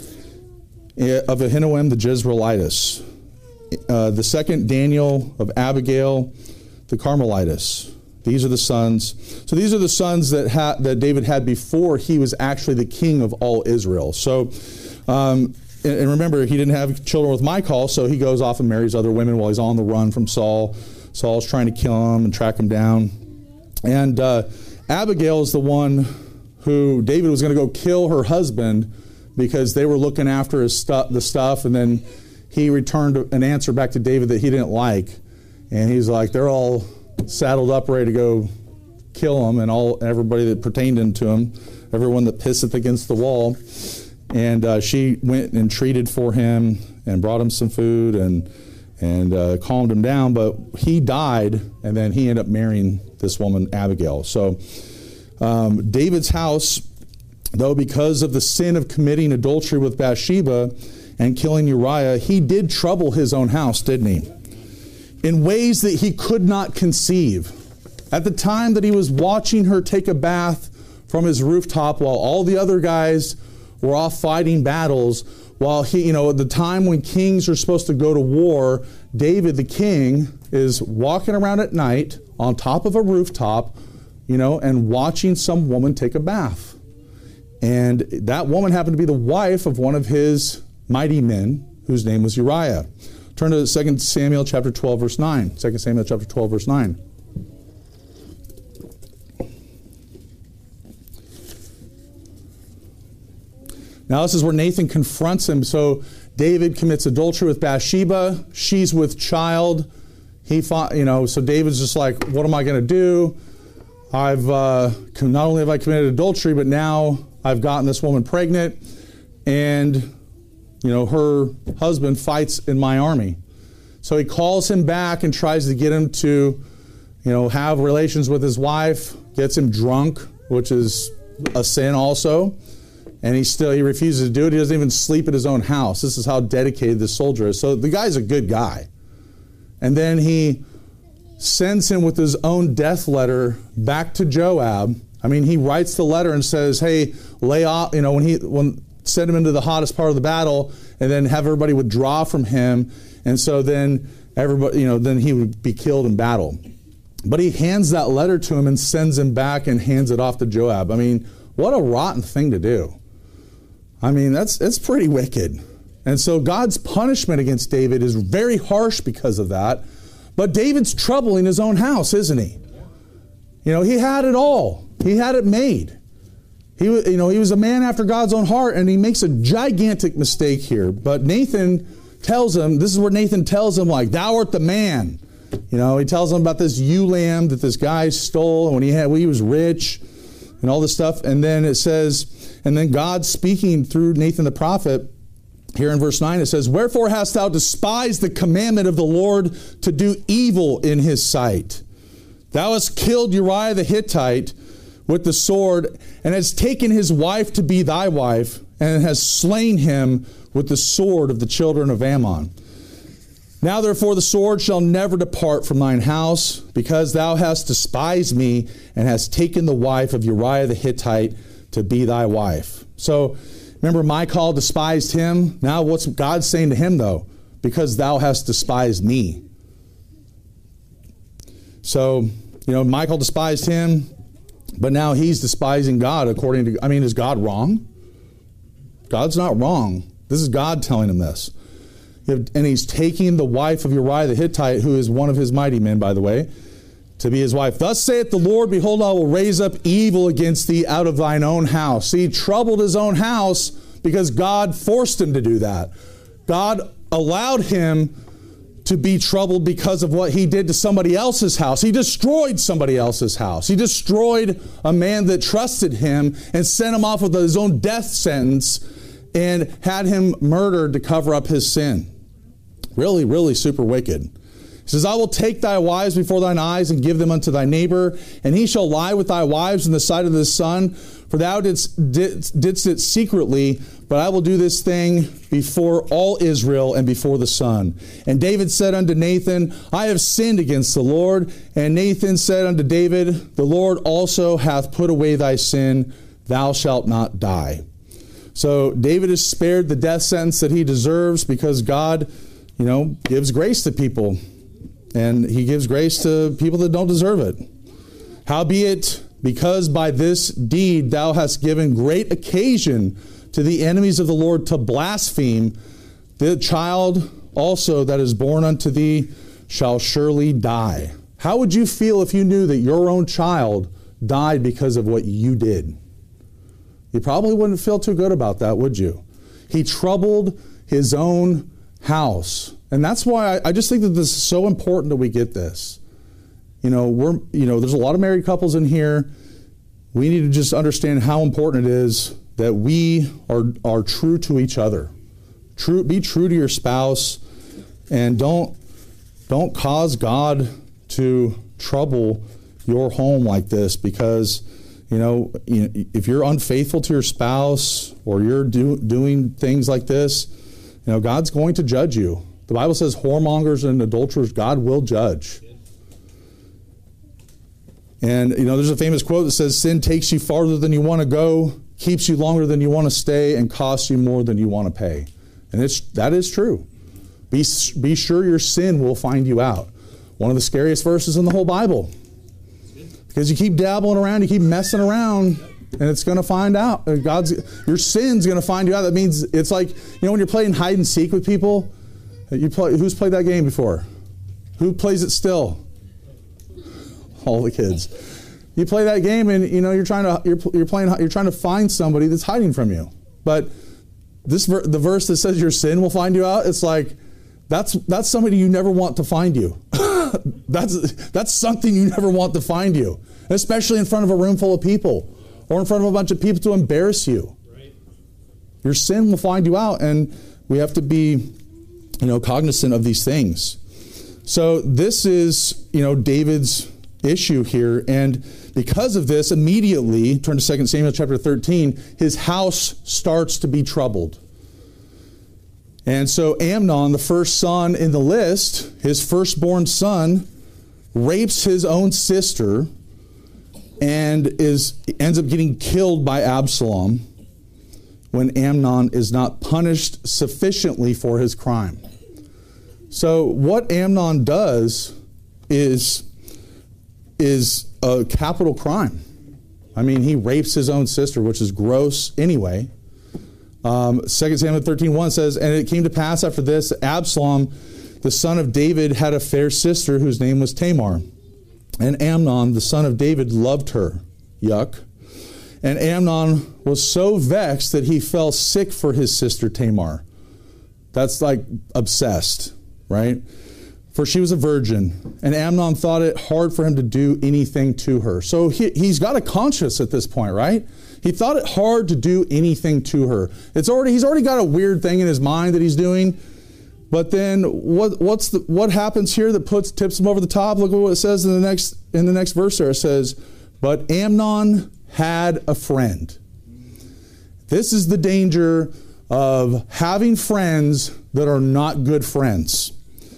of Ahinoam the Jezreelitess. Uh, the second, Daniel of Abigail the Carmelitess. These are the sons. So these are the sons that ha- that David had before he was actually the king of all Israel. So, um, and, and remember, he didn't have children with Michal, so he goes off and marries other women while he's on the run from Saul. Saul's trying to kill him and track him down. And uh, Abigail is the one who David was going to go kill her husband because they were looking after his stu- the stuff, and then he returned an answer back to David that he didn't like. And he's like, they're all saddled up, ready to go kill him, and all everybody that pertained to him, everyone that pisseth against the wall. And uh, she went and treated for him and brought him some food and and uh, calmed him down. But he died, and then he ended up marrying this woman, Abigail. So um, David's house, though, because of the sin of committing adultery with Bathsheba and killing Uriah, he did trouble his own house, didn't he? In ways that he could not conceive. At the time that he was watching her take a bath from his rooftop while all the other guys were off fighting battles, while he, you know, at the time when kings are supposed to go to war, David the king is walking around at night on top of a rooftop, you know, and watching some woman take a bath. And that woman happened to be the wife of one of his mighty men, whose name was Uriah. Turn to Second Samuel chapter twelve, verse nine. Second Samuel chapter twelve, verse nine. Now this is where Nathan confronts him. So David commits adultery with Bathsheba. She's with child. He fought, you know, so David's just like, what am I going to do? I've uh, not only have I committed adultery, but now I've gotten this woman pregnant, and you know, her husband fights in my army. So he calls him back and tries to get him to, you know, have relations with his wife, gets him drunk, which is a sin also. And he still, he refuses to do it. He doesn't even sleep at his own house. This is how dedicated this soldier is. So the guy's a good guy. And then he sends him with his own death letter back to Joab. I mean, he writes the letter and says, hey, lay off, you know, when he, when, send him into the hottest part of the battle, and then have everybody withdraw from him. And so then everybody, you know, then he would be killed in battle. But he hands that letter to him and sends him back and hands it off to Joab. I mean, what a rotten thing to do. I mean, that's it's pretty wicked. And so God's punishment against David is very harsh because of that. But David's troubling his own house, isn't he? You know, he had it all. He had it made. He, you know, he was a man after God's own heart, and he makes a gigantic mistake here. But Nathan tells him, this is where Nathan tells him, like, thou art the man. You know, he tells him about this ewe lamb that this guy stole, and when he had, when he was rich, and all this stuff. And then it says, and then God speaking through Nathan the prophet here in verse nine, it says, wherefore hast thou despised the commandment of the Lord to do evil in his sight? Thou hast killed Uriah the Hittite with the sword, and hast taken his wife to be thy wife, and hast slain him with the sword of the children of Ammon. Now therefore the sword shall never depart from thine house, because thou hast despised me, and hast taken the wife of Uriah the Hittite to be thy wife. So remember, Michal despised him. Now what's God saying to him, though? Because thou hast despised me. So, you know, Michal despised him, but now he's despising God according to, I mean, is God wrong? God's not wrong. This is God telling him this. And he's taking the wife of Uriah the Hittite, who is one of his mighty men, by the way, to be his wife. Thus saith the Lord, behold, I will raise up evil against thee out of thine own house. See, he troubled his own house because God forced him to do that. God allowed him to be troubled because of what he did to somebody else's house. He destroyed somebody else's house. He destroyed a man that trusted him and sent him off with his own death sentence and had him murdered to cover up his sin. Really, really super wicked. He says, I will take thy wives before thine eyes and give them unto thy neighbor, and he shall lie with thy wives in the sight of the sun, for thou didst, didst, didst it secretly, but I will do this thing before all Israel and before the sun. And David said unto Nathan, I have sinned against the Lord. And Nathan said unto David, the Lord also hath put away thy sin, thou shalt not die. So David is spared the death sentence that he deserves because God, you know, gives grace to people. And he gives grace to people that don't deserve it. Howbeit, because by this deed thou hast given great occasion to the enemies of the Lord to blaspheme, the child also that is born unto thee shall surely die. How would you feel if you knew that your own child died because of what you did? You probably wouldn't feel too good about that, would you? He troubled his own house. And that's why I, I just think that this is so important that we get this. You know, we're, you know, there's a lot of married couples in here. We need to just understand how important it is that we are, are true to each other. True, be true to your spouse, and don't, don't cause God to trouble your home like this, because, you know, if you're unfaithful to your spouse or you're do, doing things like this, you know, God's going to judge you. The Bible says whoremongers and adulterers, God will judge. And, you know, there's a famous quote that says, sin takes you farther than you want to go, keeps you longer than you want to stay, and costs you more than you want to pay. And it's, that is true. Be, be sure your sin will find you out. One of the scariest verses in the whole Bible. Because you keep dabbling around, you keep messing around, and it's going to find out. God's, your sin's going to find you out. That means it's like, you know, when you're playing hide and seek with people, you play, who's played that game before? Who plays it still? All the kids. You play that game, and you know you're trying to you're, you're playing you're trying to find somebody that's hiding from you. But this the verse that says your sin will find you out, it's like that's that's somebody you never want to find you. that's that's something you never want to find you, especially in front of a room full of people or in front of a bunch of people to embarrass you. Right. Your sin will find you out, and we have to be, you know, cognizant of these things. So this is, you know, David's issue here, and because of this, immediately, turn to Second Samuel chapter thirteen, his house starts to be troubled. And so Amnon, the first son in the list, his firstborn son, rapes his own sister and is ends up getting killed by Absalom when Amnon is not punished sufficiently for his crime. So what Amnon does is is a capital crime. I mean, he rapes his own sister, which is gross anyway. Um, Second Samuel thirteen one says, and it came to pass after this, Absalom, the son of David, had a fair sister whose name was Tamar. And Amnon, the son of David, loved her. Yuck. And Amnon was so vexed that he fell sick for his sister Tamar. That's like obsessed, right? for she was a virgin, and Amnon thought it hard for him to do anything to her. So he, he's got a conscience at this point, right? He thought it hard to do anything to her. It's already he's already got a weird thing in his mind that he's doing. But then what what's the what happens here that puts tips him over the top? Look at what it says in the next in the next verse there. It says, "But Amnon had a friend." This is the danger of having friends that are not good friends.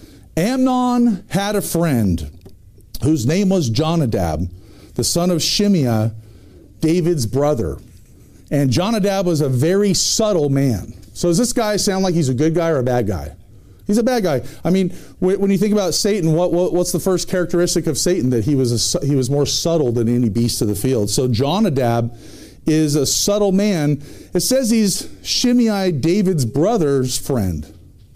Amnon had a friend whose name was Jonadab, the son of Shimei, David's brother. And Jonadab was a very subtle man. So does this guy sound like he's a good guy or a bad guy? He's a bad guy. I mean, when you think about Satan, what, what what's the first characteristic of Satan? That he was a, he was more subtle than any beast of the field. So Jonadab is a subtle man. It says he's Shimei, David's brother's friend.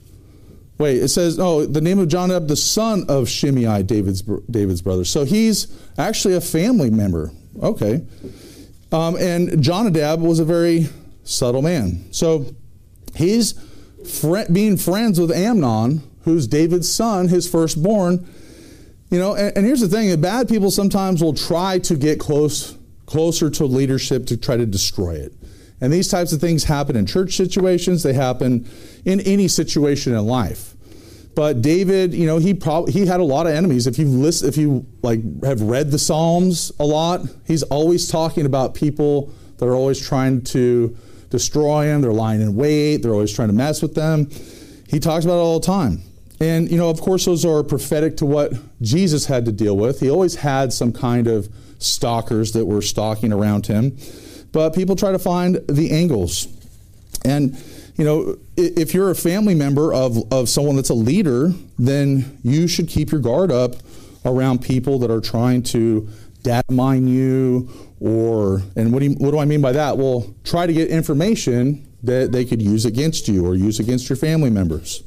Wait, it says, oh, the name of Jonadab, the son of Shimei, David's David's brother. So he's actually a family member. Okay. Um, and Jonadab was a very subtle man. So he's fr- being friends with Amnon, who's David's son, his firstborn. You know, and, and here's the thing, the bad people sometimes will try to get close, closer to leadership to try to destroy it. And these types of things happen in church situations. They happen in any situation in life. But David, you know, he probably he had a lot of enemies. If you listen, if you like have read the Psalms a lot, he's always talking about people that are always trying to destroy him. They're lying in wait. They're always trying to mess with them. He talks about it all the time. And, you know, of course, those are prophetic to what Jesus had to deal with. He always had some kind of stalkers that were stalking around him. But people try to find the angles. And, you know, if you're a family member of, of someone that's a leader, then you should keep your guard up around people that are trying to data mine you or, and what do, you, what do I mean by that? Well, try to get information that they could use against you or use against your family members.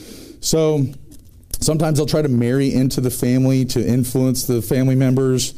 So sometimes they'll try to marry into the family to influence the family members.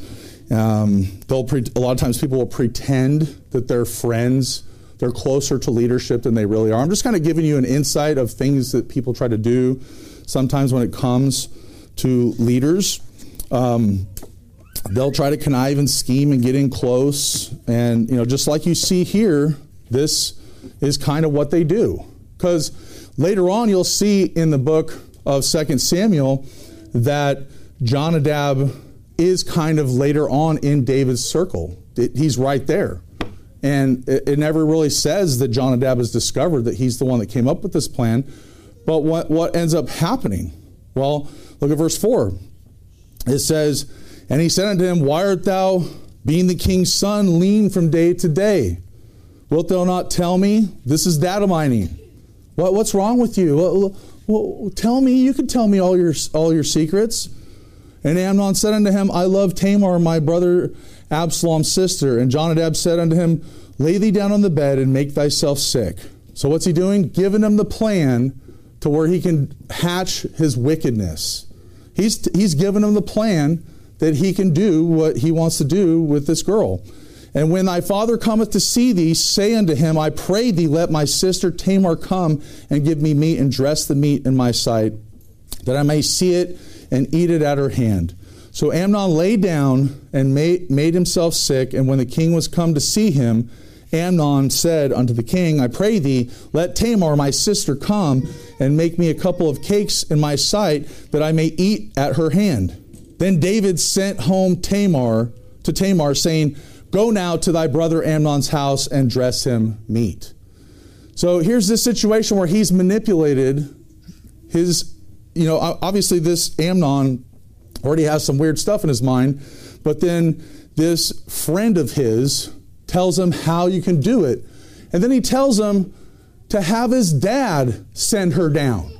Um, they'll pre- a lot of times people will pretend that they're friends. They're closer to leadership than they really are. I'm just kind of giving you an insight of things that people try to do sometimes when it comes to leaders. Um, they'll try to connive and scheme and get in close. And, you know, just like you see here, this is kind of what they do. Because later on you'll see in the book of Second Samuel that Jonadab is kind of later on in David's circle. It, he's right there. And it, it never really says that Jonadab has discovered that he's the one that came up with this plan. But what, what ends up happening? Well, look at verse four. It says, "And he said unto him, Why art thou, being the king's son, lean from day to day? Wilt thou not tell me?" This is data mining. What, what's wrong with you? Well, well, tell me. You can tell me all your all your secrets. And Amnon said unto him, I love Tamar, my brother Absalom's sister. And Jonadab said unto him, Lay thee down on the bed and make thyself sick. So what's he doing? Giving him the plan to where he can hatch his wickedness. He's, he's given him the plan that he can do what he wants to do with this girl. And when thy father cometh to see thee, say unto him, I pray thee, let my sister Tamar come and give me meat and dress the meat in my sight, that I may see it and eat it at her hand. So Amnon lay down and made, made himself sick. And when the king was come to see him, Amnon said unto the king, I pray thee, let Tamar my sister come and make me a couple of cakes in my sight, that I may eat at her hand. Then David sent home Tamar to Tamar, saying, Go now to thy brother Amnon's house and dress him meat. So here's this situation where he's manipulated his, you know, obviously this Amnon already has some weird stuff in his mind, but then this friend of his tells him how you can do it. And then he tells him to have his dad send her down.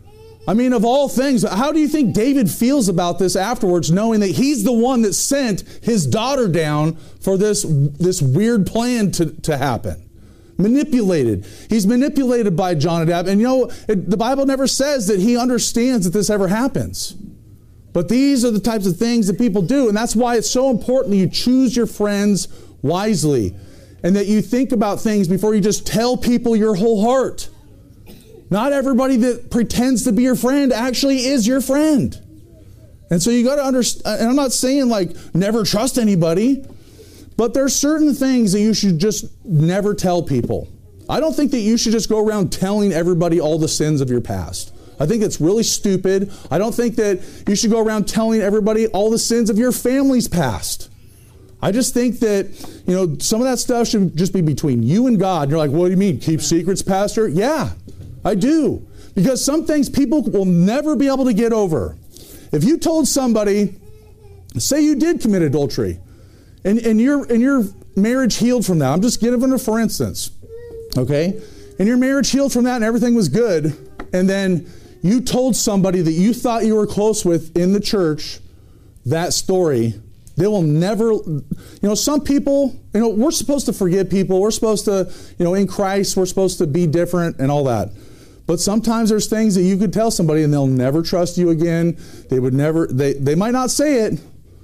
I mean, of all things, how do you think David feels about this afterwards, knowing that he's the one that sent his daughter down for this, this weird plan to, to happen? Manipulated. He's manipulated by Jonadab. And you know, it, the Bible never says that he understands that this ever happens. But these are the types of things that people do. And that's why it's so important that you choose your friends wisely. And that you think about things before you just tell people your whole heart. Not everybody that pretends to be your friend actually is your friend. And so you got to understand, and I'm not saying like never trust anybody, but there's certain things that you should just never tell people. I don't think that you should just go around telling everybody all the sins of your past. I think it's really stupid. I don't think that you should go around telling everybody all the sins of your family's past. I just think that, you know, some of that stuff should just be between you and God. And you're like, what do you mean? Keep secrets, Pastor? Yeah, I do. Because some things people will never be able to get over. If you told somebody, say you did commit adultery, and, and, your, and your marriage healed from that. I'm just giving a for instance. Okay? And your marriage healed from that and everything was good. And then you told somebody that you thought you were close with in the church that story. They will never, you know, some people, you know, we're supposed to forgive people. We're supposed to, you know, in Christ, we're supposed to be different and all that. But sometimes there's things that you could tell somebody and they'll never trust you again. They would never, they, they might not say it,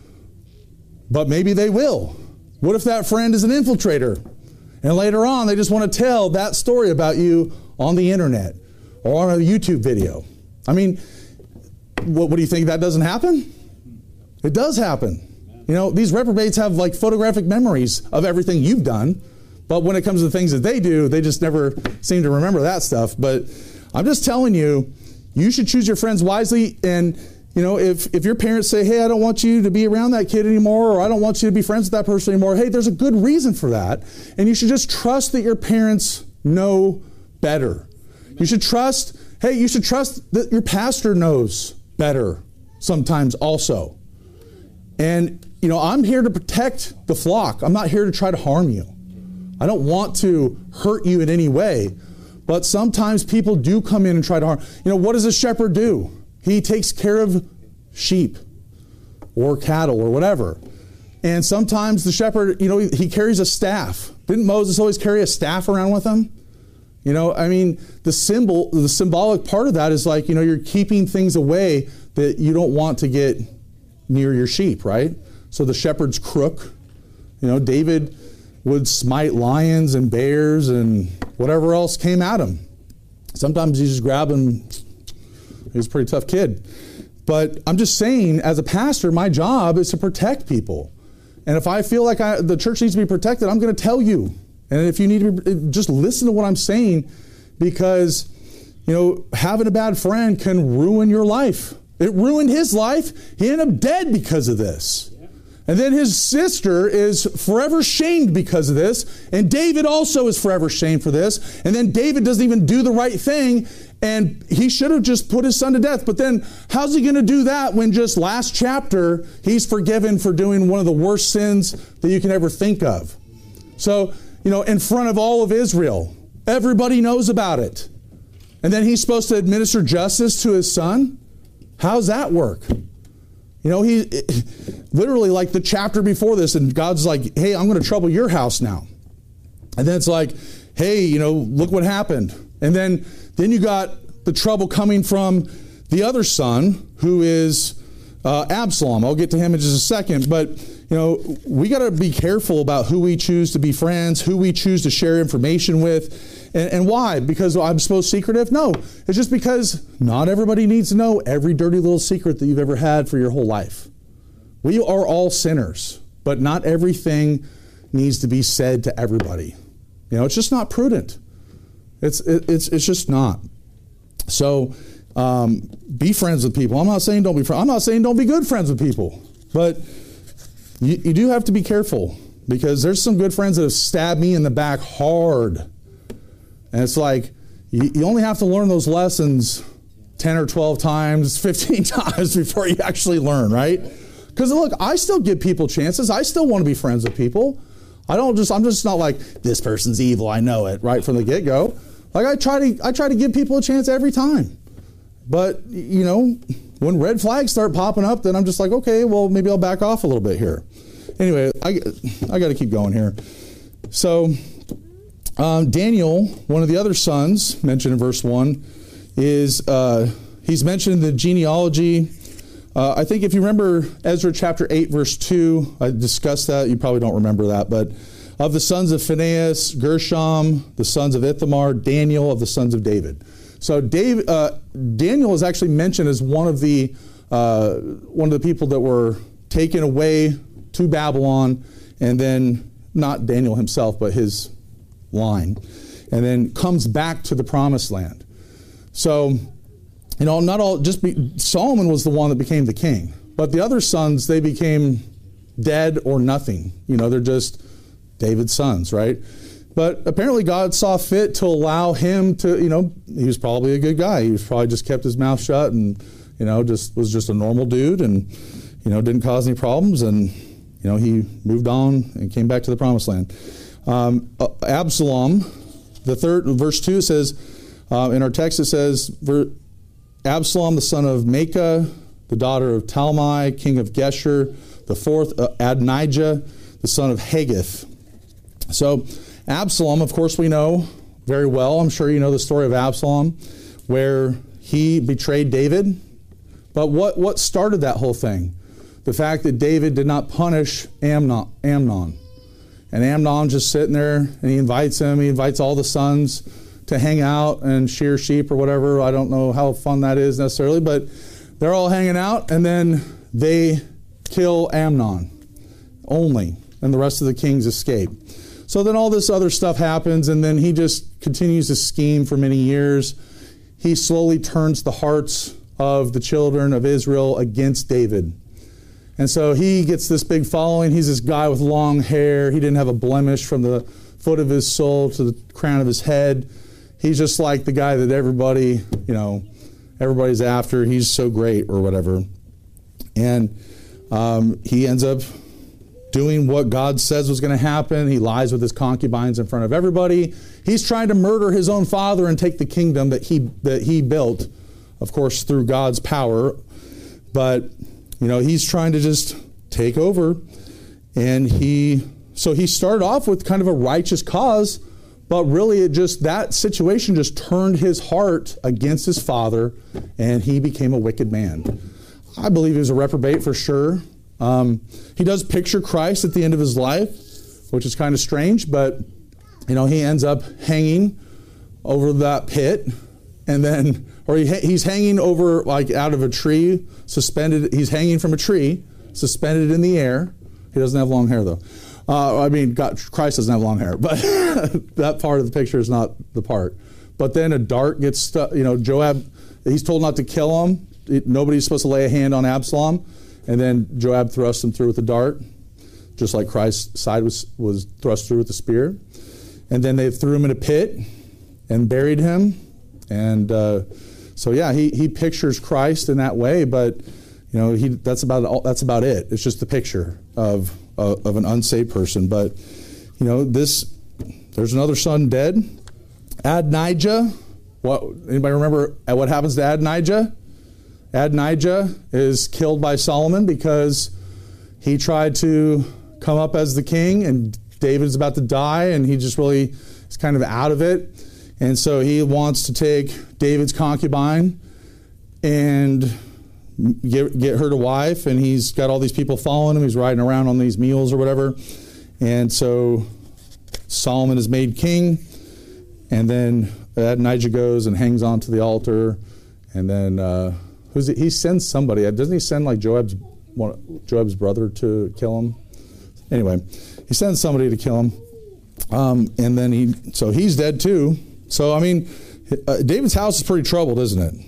but maybe they will. What if that friend is an infiltrator? And later on, they just want to tell that story about you on the internet or on a YouTube video. I mean, what, what do you think, that doesn't happen? It does happen. You know, these reprobates have like photographic memories of everything you've done. But when it comes to the things that they do, they just never seem to remember that stuff. But I'm just telling you, you should choose your friends wisely. And, you know, if, if your parents say, hey, I don't want you to be around that kid anymore, or I don't want you to be friends with that person anymore, hey, there's a good reason for that. And you should just trust that your parents know better. You should trust, hey, you should trust that your pastor knows better sometimes also. And, you know, I'm here to protect the flock. I'm not here to try to harm you. I don't want to hurt you in any way. But sometimes people do come in and try to harm. You know, what does a shepherd do? He takes care of sheep or cattle or whatever. And sometimes the shepherd, you know, he, he carries a staff. Didn't Moses always carry a staff around with him? You know, I mean, the symbol, the symbolic part of that is like, you know, you're keeping things away that you don't want to get near your sheep, right? So the shepherd's crook. You know, David would smite lions and bears and whatever else came at him. Sometimes you just grab him. He's a pretty tough kid. But I'm just saying, as a pastor, my job is to protect people. And if I feel like I, the church needs to be protected, I'm going to tell you. And if you need to be, just listen to what I'm saying, because, you know, having a bad friend can ruin your life. It ruined his life. He ended up dead because of this. And then his sister is forever shamed because of this. And David also is forever shamed for this. And then David doesn't even do the right thing. And he should have just put his son to death. But then how's he going to do that when just last chapter he's forgiven for doing one of the worst sins that you can ever think of? So, you know, in front of all of Israel, everybody knows about it. And then he's supposed to administer justice to his son? How's that work? You know, he literally like the chapter before this, and God's like, hey, I'm going to trouble your house now. And then it's like, hey, you know, look what happened. And then, then you got the trouble coming from the other son, who is uh, Absalom. I'll get to him in just a second. But, you know, we got to be careful about who we choose to be friends, who we choose to share information with. And, and why? Because I'm supposed secretive? No, it's just because not everybody needs to know every dirty little secret that you've ever had for your whole life. We are all sinners, but not everything needs to be said to everybody. You know, it's just not prudent. It's it, it's it's just not. So um, be friends with people. I'm not saying don't be friends. I'm not saying don't be good friends with people, but you, you do have to be careful, because there's some good friends that have stabbed me in the back hard. And it's like, you, you only have to learn those lessons ten or twelve times, fifteen times before you actually learn, right? Because look, I still give people chances. I still want to be friends with people. I don't just, I'm just not like, this person's evil, I know it, right from the get-go. Like I try to, I try to give people a chance every time. But, you know, when red flags start popping up, then I'm just like, okay, well, maybe I'll back off a little bit here. Anyway, I, I got to keep going here. So, Um, Daniel, one of the other sons mentioned in verse one, is uh, he's mentioned in the genealogy. Uh, I think if you remember Ezra chapter eight, verse two, I discussed that. You probably don't remember that. But of the sons of Phinehas, Gershom, the sons of Ithamar, Daniel of the sons of David. So Dave, uh, Daniel is actually mentioned as one of the uh, one of the people that were taken away to Babylon, and then not Daniel himself, but his line, and then comes back to the promised land. So, you know, not all, just be, Solomon was the one that became the king, but the other sons, they became dead or nothing. You know, they're just David's sons, right? But apparently God saw fit to allow him to, you know, he was probably a good guy. He was probably just kept his mouth shut and, you know, just was just a normal dude and, you know, didn't cause any problems. And, you know, he moved on and came back to the promised land. Um, uh, Absalom, the third, verse two says, uh, in our text it says, Absalom, the son of Maacah, the daughter of Talmai, king of Geshur, the fourth, uh, Adonijah, the son of Haggith. So Absalom, of course, we know very well. I'm sure you know the story of Absalom, where he betrayed David. But what, what started that whole thing? The fact that David did not punish Amnon. Amnon. And Amnon's just sitting there, and he invites him. He invites all the sons to hang out and shear sheep or whatever. I don't know how fun that is necessarily, but they're all hanging out, and then they kill Amnon only, and the rest of the kings escape. So then all this other stuff happens, and then he just continues to scheme for many years. He slowly turns the hearts of the children of Israel against David. And so he gets this big following. He's this guy with long hair. He didn't have a blemish from the foot of his sole to the crown of his head. He's just like the guy that everybody, you know, everybody's after. He's so great or whatever. And um, he ends up doing what God says was going to happen. He lies with his concubines in front of everybody. He's trying to murder his own father and take the kingdom that he that he built, of course, through God's power. But, you know, he's trying to just take over. And he, so he started off with kind of a righteous cause, but really it just, that situation just turned his heart against his father, and he became a wicked man. I believe he was a reprobate for sure. Um, he does picture Christ at the end of his life, which is kind of strange, but, you know, he ends up hanging over that pit, and then, or he, he's hanging over, like, out of a tree, suspended, he's hanging from a tree, suspended in the air. He doesn't have long hair, though. Uh, I mean, God, Christ doesn't have long hair, but that part of the picture is not the part. But then a dart gets stuck, you know, Joab, he's told not to kill him. It, nobody's supposed to lay a hand on Absalom. And then Joab thrusts him through with a dart, just like Christ's side was, was thrust through with the spear. And then they threw him in a pit and buried him. And uh, so, yeah, he, he pictures Christ in that way, but, you know, he that's about all, that's about it. It's just a picture of uh, of an unsaved person. But, you know, this, there's another son dead. Adonijah, what, anybody remember what happens to Adonijah? Adonijah is killed by Solomon because he tried to come up as the king, and David's about to die, and he just really is kind of out of it. And so he wants to take David's concubine and get, get her to wife, and he's got all these people following him. He's riding around on these mules or whatever. And so Solomon is made king, and then Adonijah goes and hangs onto the altar, and then uh, who's it? He sends somebody. Doesn't he send like Joab's one, Joab's brother to kill him? Anyway, he sends somebody to kill him, um, and then he so he's dead too. So I mean, uh, David's house is pretty troubled, isn't it?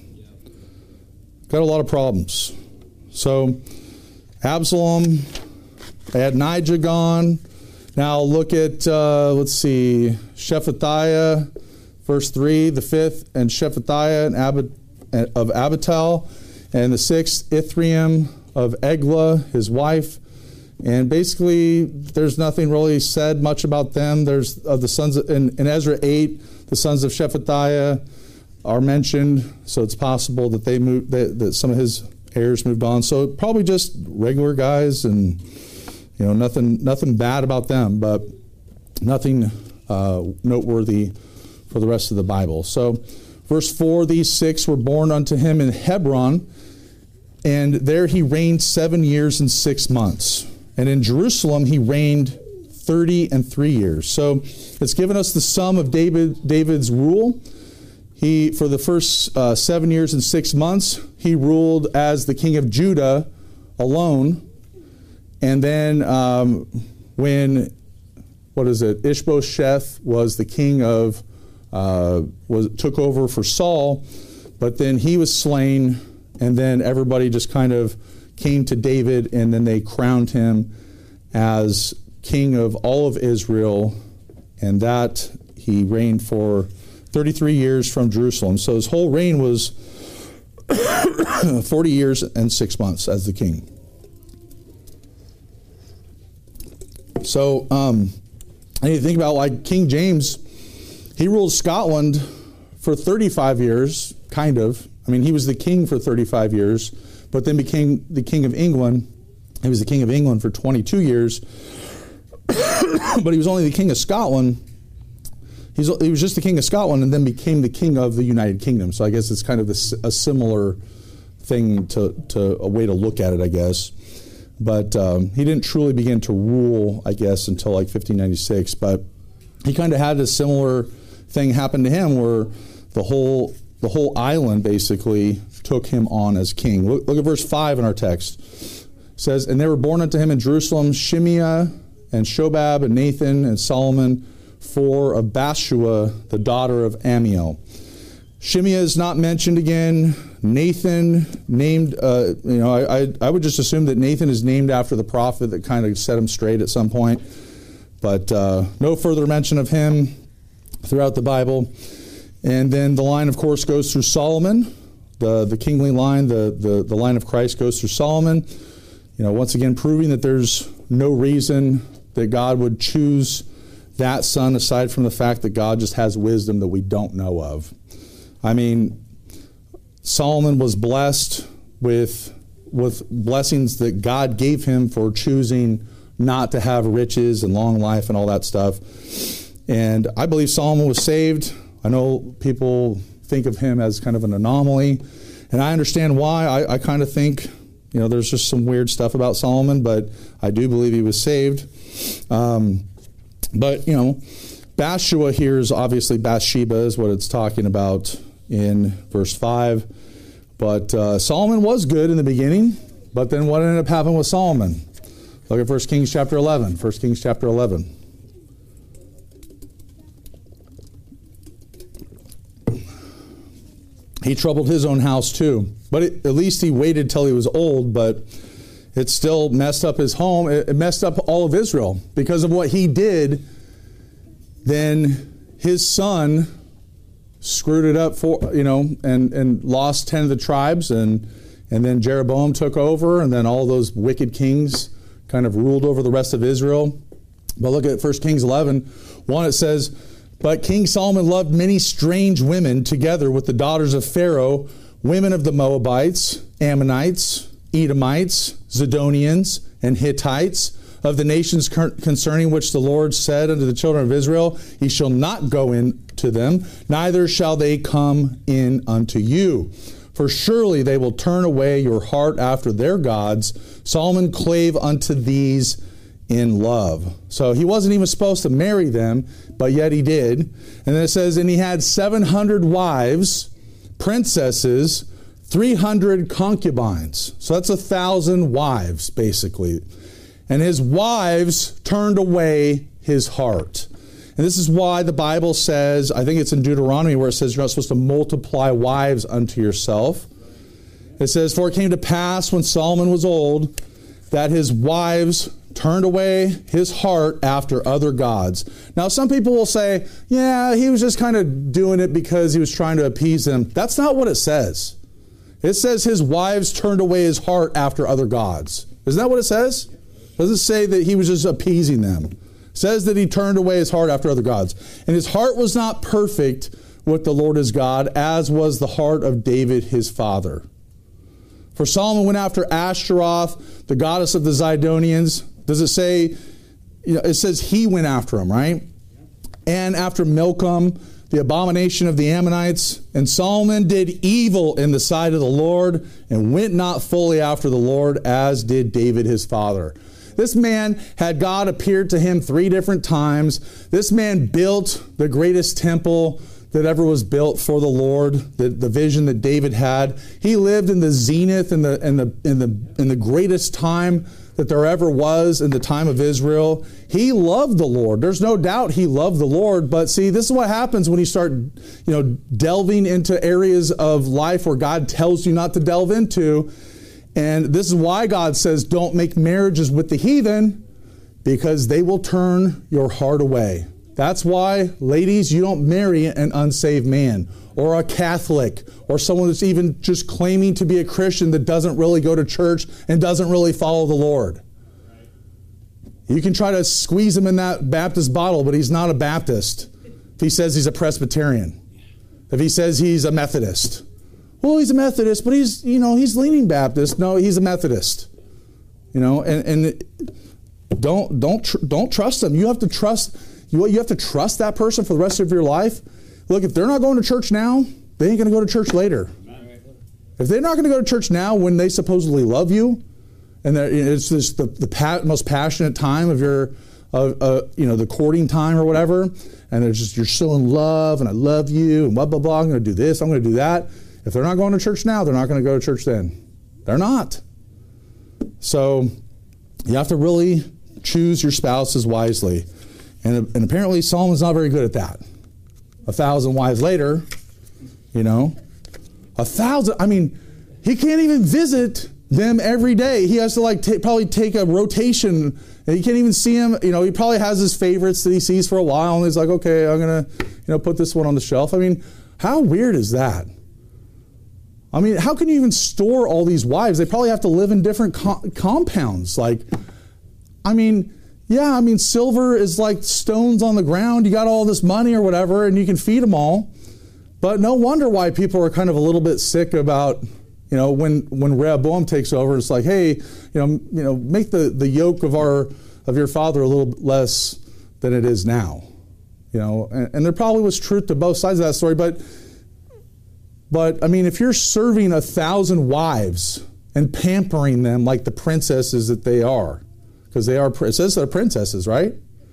Got a lot of problems. So Absalom, Adonijah gone. Now look at uh, let's see, Shephatiah, verse three, the fifth, and Shephatiah and Ab- of Abital, and the sixth, Ithream of Eglah, his wife. And basically, there's nothing really said much about them. There's of the sons of, in, in Ezra eight, the sons of Shephatiah are mentioned, so it's possible that they moved, that, that some of his heirs moved on. So probably just regular guys, and you know, nothing, nothing bad about them, but nothing uh, noteworthy for the rest of the Bible. So, verse four: these six were born unto him in Hebron, and there he reigned seven years and six months. And in Jerusalem he reigned thirty and three years. So it's given us the sum of David David's rule. He, for the first uh, seven years and six months, he ruled as the king of Judah alone. And then um, when, what is it, Ishbosheth was the king of, uh, was took over for Saul, but then he was slain, and then everybody just kind of came to David, and then they crowned him as king of all of Israel, and that he reigned for thirty-three years from Jerusalem. So his whole reign was forty years and six months as the king. So, um, and you think about like King James, he ruled Scotland for thirty-five years, kind of. I mean, he was the king for thirty-five years, but then became the king of England. He was the king of England for twenty-two years, but he was only the king of Scotland. He's, he was just the king of Scotland and then became the king of the United Kingdom. So I guess it's kind of a, a similar thing to, to a way to look at it, I guess. But um, he didn't truly begin to rule, I guess, until like fifteen ninety-six. But he kind of had a similar thing happen to him where the whole the whole island basically took him on as king. Look, look at verse five in our text. It says, "And there were born unto him in Jerusalem Shimea and Shobab and Nathan and Solomon, four of Bathshua, the daughter of Amiel." Shimea is not mentioned again. Nathan named, uh, you know, I, I I would just assume that Nathan is named after the prophet that kind of set him straight at some point. But uh, no further mention of him throughout the Bible. And then the line, of course, goes through Solomon. The the kingly line, the, the, the line of Christ goes through Solomon. You know, once again, proving that there's no reason that God would choose that son aside from the fact that God just has wisdom that we don't know of. I mean, Solomon was blessed with, with blessings that God gave him for choosing not to have riches and long life and all that stuff. And I believe Solomon was saved. I know people think of him as kind of an anomaly, and I understand why. I, I kind of think, you know, there's just some weird stuff about Solomon, but I do believe he was saved. Um, but, you know, Bathshua here is obviously Bathsheba is what it's talking about in verse five. But uh, Solomon was good in the beginning, but then what ended up happening with Solomon? Look at First Kings chapter eleven. First Kings chapter eleven. He troubled his own house too. But it, at least he waited till he was old, but it still messed up his home. It, it messed up all of Israel. Because of what he did, then his son screwed it up for, you know, and, and lost ten of the tribes, and and then Jeroboam took over, and then all those wicked kings kind of ruled over the rest of Israel. But look at First Kings eleven. One, it says, "But King Solomon loved many strange women together with the daughters of Pharaoh, women of the Moabites, Ammonites, Edomites, Zidonians, and Hittites, of the nations concerning which the Lord said unto the children of Israel, He shall not go in to them, neither shall they come in unto you. For surely they will turn away your heart after their gods. Solomon clave unto these in love." So he wasn't even supposed to marry them, but yet he did. And then it says, "And he had seven hundred wives, princesses, three hundred concubines." So that's a thousand wives, basically. "And his wives turned away his heart." And this is why the Bible says, I think it's in Deuteronomy where it says you're not supposed to multiply wives unto yourself. It says, "For it came to pass when Solomon was old, that his wives turned away his heart after other gods." Now, some people will say, yeah, he was just kind of doing it because he was trying to appease them. That's not what it says. It says his wives turned away his heart after other gods. Isn't that what it says? It doesn't say that he was just appeasing them. It says that he turned away his heart after other gods. "And his heart was not perfect with the Lord his God, as was the heart of David his father. For Solomon went after Ashtaroth, the goddess of the Zidonians." Does it say, you know, it says he went after him, right? "And after Milcom, the abomination of the Ammonites. And Solomon did evil in the sight of the Lord, and went not fully after the Lord, as did David his father." This man had God appeared to him three different times. This man built the greatest temple that ever was built for the Lord, the, the vision that David had. He lived in the zenith and the, in the, in the, in the greatest time that there ever was in the time of Israel. He loved the Lord. There's no doubt he loved the Lord. But see, this is what happens when you start, you know, delving into areas of life where God tells you not to delve into. And this is why God says, don't make marriages with the heathen, because they will turn your heart away. That's why, ladies, you don't marry an unsaved man or a Catholic or someone that's even just claiming to be a Christian that doesn't really go to church and doesn't really follow the Lord. You can try to squeeze him in that Baptist bottle, but he's not a Baptist. If he says he's a Presbyterian, if he says he's a Methodist, well, he's a Methodist, but he's, you know, he's leaning Baptist. No, he's a Methodist. You know, and, and don't don't tr- don't trust him. You have to trust. You you have to trust that person for the rest of your life. Look, if they're not going to church now, they ain't going to go to church later. If they're not going to go to church now when they supposedly love you, and it's just the, the pa- most passionate time of your, uh, uh, you know, the courting time or whatever, and they're just, you're still in love, and I love you, and blah, blah, blah, I'm going to do this, I'm going to do that. If they're not going to church now, they're not going to go to church then. They're not. So you have to really choose your spouses wisely. And, and apparently Solomon's not very good at that. A thousand wives later, you know, a thousand, I mean, he can't even visit them every day. He has to like t- probably take a rotation. And you can't even see him. You know, he probably has his favorites that he sees for a while, and he's like, okay, I'm going to, you know, put this one on the shelf. I mean, how weird is that? I mean, how can you even store all these wives? They probably have to live in different co- compounds. Like, I mean, yeah, I mean, silver is like stones on the ground. You got all this money or whatever, and you can feed them all. But no wonder why people are kind of a little bit sick about, you know, when, when Rehoboam takes over, it's like, hey, you know, you know, make the, the yoke of our of your father a little less than it is now. You know, and, and there probably was truth to both sides of that story, but but I mean, if you're serving a thousand wives and pampering them like the princesses that they are, because they are, it says they're princesses, right?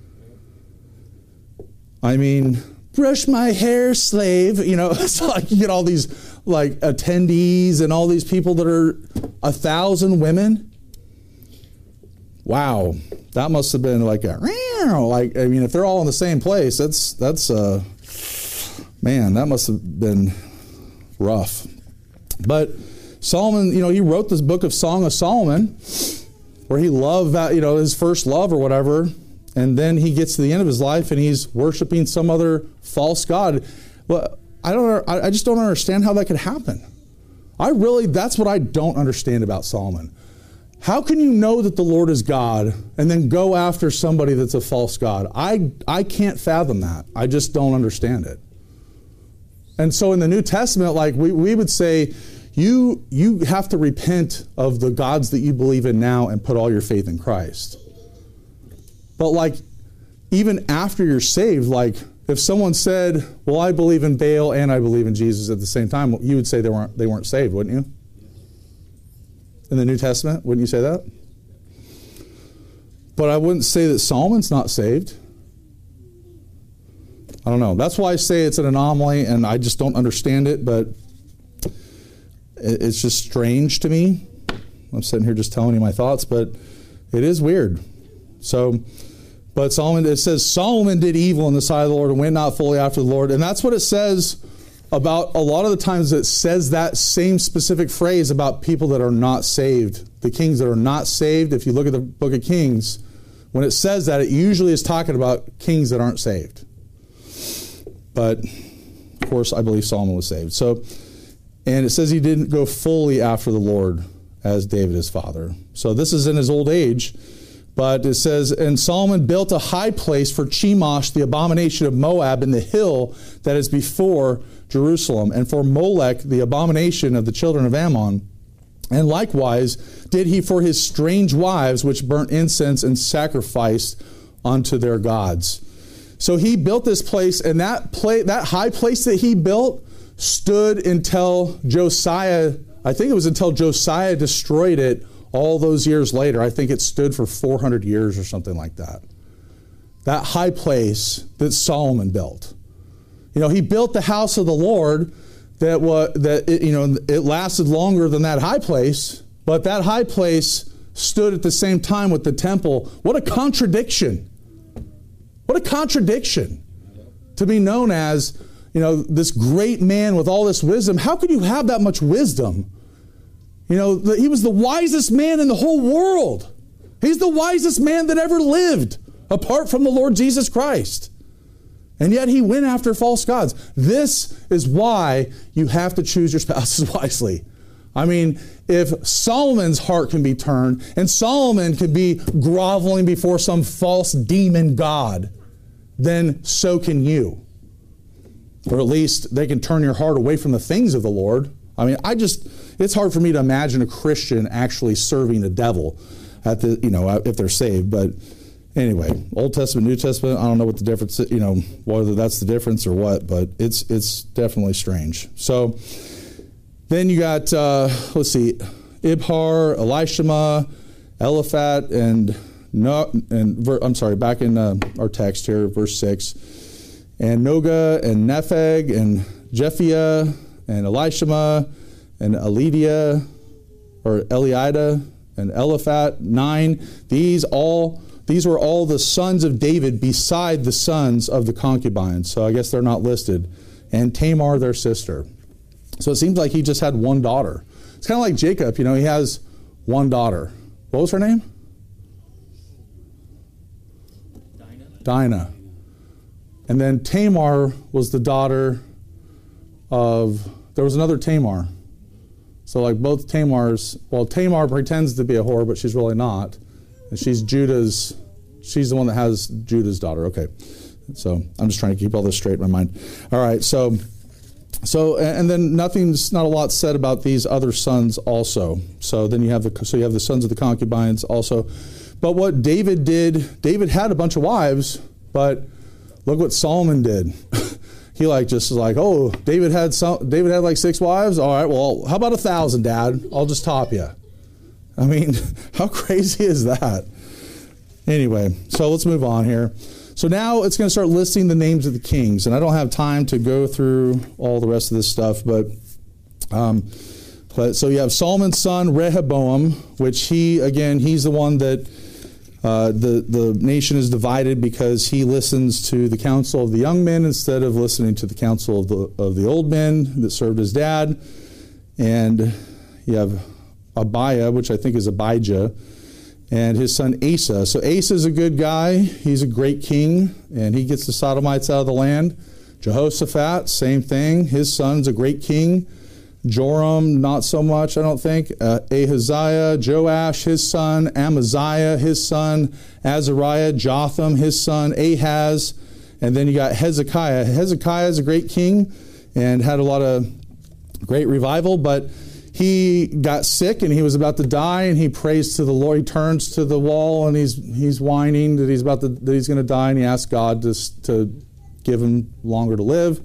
I mean, brush my hair, slave. You know, it's like you get all these like attendees and all these people that are a thousand women. Wow, that must have been like a like. I mean, if they're all in the same place, that's that's uh, man, that must have been rough. But Solomon, you know, he wrote this book of Song of Solomon, where he loved that, you know, his first love or whatever, and then he gets to the end of his life and he's worshiping some other false god. Well, I don't, I just don't understand how that could happen. I really, that's what I don't understand about Solomon. How can you know that the Lord is God and then go after somebody that's a false god? I, I can't fathom that. I just don't understand it. And so in the New Testament, like we, we would say, You you have to repent of the gods that you believe in now and put all your faith in Christ. But like, even after you're saved, like if someone said, well, I believe in Baal and I believe in Jesus at the same time, you would say they weren't they weren't saved, wouldn't you? In the New Testament, wouldn't you say that? But I wouldn't say that Solomon's not saved. I don't know. That's why I say it's an anomaly and I just don't understand it, but it's just strange to me. I'm sitting here just telling you my thoughts, but it is weird. So, but Solomon, it says, Solomon did evil in the sight of the Lord and went not fully after the Lord. And that's what it says about a lot of the times it says that same specific phrase about people that are not saved. The kings that are not saved, if you look at the book of Kings, when it says that, it usually is talking about kings that aren't saved. But, of course, I believe Solomon was saved. So, and it says he didn't go fully after the Lord as David his father. So this is in his old age. But it says, and Solomon built a high place for Chemosh, the abomination of Moab, in the hill that is before Jerusalem, and for Molech, the abomination of the children of Ammon. And likewise did he for his strange wives, which burnt incense and sacrificed unto their gods. So he built this place, and that pla- that high place that he built stood until Josiah, I think it was until Josiah destroyed it all those years later. I think it stood for four hundred years or something like that. That high place that Solomon built. You know, he built the house of the Lord that was, that it, you know, it lasted longer than that high place, but that high place stood at the same time with the temple. What a contradiction. What a contradiction to be known as, you know, this great man with all this wisdom. How could you have that much wisdom? You know, the, he was the wisest man in the whole world. He's the wisest man that ever lived, apart from the Lord Jesus Christ. And yet he went after false gods. This is why you have to choose your spouses wisely. I mean, if Solomon's heart can be turned, and Solomon can be groveling before some false demon god, then so can you. Or at least they can turn your heart away from the things of the Lord. I mean, I just, it's hard for me to imagine a Christian actually serving the devil at the, you know, if they're saved. But anyway, Old Testament, New Testament, I don't know what the difference is, you know, whether that's the difference or what, but it's it's definitely strange. So then you got, uh, let's see, Ibhar, Elishama, Eliphat, and, no, and I'm sorry, back in uh, our text here, verse six, and Noga, and Nepheg, and Jephia, and Elishama, and Elidia, or Eliada, and Eliphat, nine. These all, these were all the sons of David beside the sons of the concubines. So I guess they're not listed. And Tamar, their sister. So it seems like he just had one daughter. It's kind of like Jacob, you know, he has one daughter. What was her name? Dinah. Dinah. And then Tamar was the daughter of, there was another Tamar. So like both Tamars, well, Tamar pretends to be a whore, but she's really not. And she's Judah's, she's the one that has Judah's daughter. Okay. So I'm just trying to keep all this straight in my mind. All right. So, so, and then nothing's, not a lot said about these other sons also. So then you have the, so you have the sons of the concubines also. But what David did, David had a bunch of wives, but look what Solomon did. He like just was like, oh, David had some. David had like six wives. All right, well, how about a thousand, Dad? I'll just top you. I mean, how crazy is that? Anyway, so let's move on here. So now it's going to start listing the names of the kings, and I don't have time to go through all the rest of this stuff, but um, but so you have Solomon's son Rehoboam, which he again he's the one that. Uh, the, the nation is divided because he listens to the counsel of the young men instead of listening to the counsel of the, of the old men that served his dad. And you have Abiah, which I think is Abijah, and his son Asa. So Asa is a good guy. He's a great king, and he gets the Sodomites out of the land. Jehoshaphat, same thing. His son's a great king. Joram, not so much, I don't think. Uh, Ahaziah, Joash, his son. Amaziah, his son. Azariah, Jotham, his son. Ahaz. And then you got Hezekiah. Hezekiah is a great king and had a lot of great revival, but he got sick and he was about to die, and he prays to the Lord. He turns to the wall and he's he's whining that he's about to, that he's going to die, and he asks God to, to give him longer to live.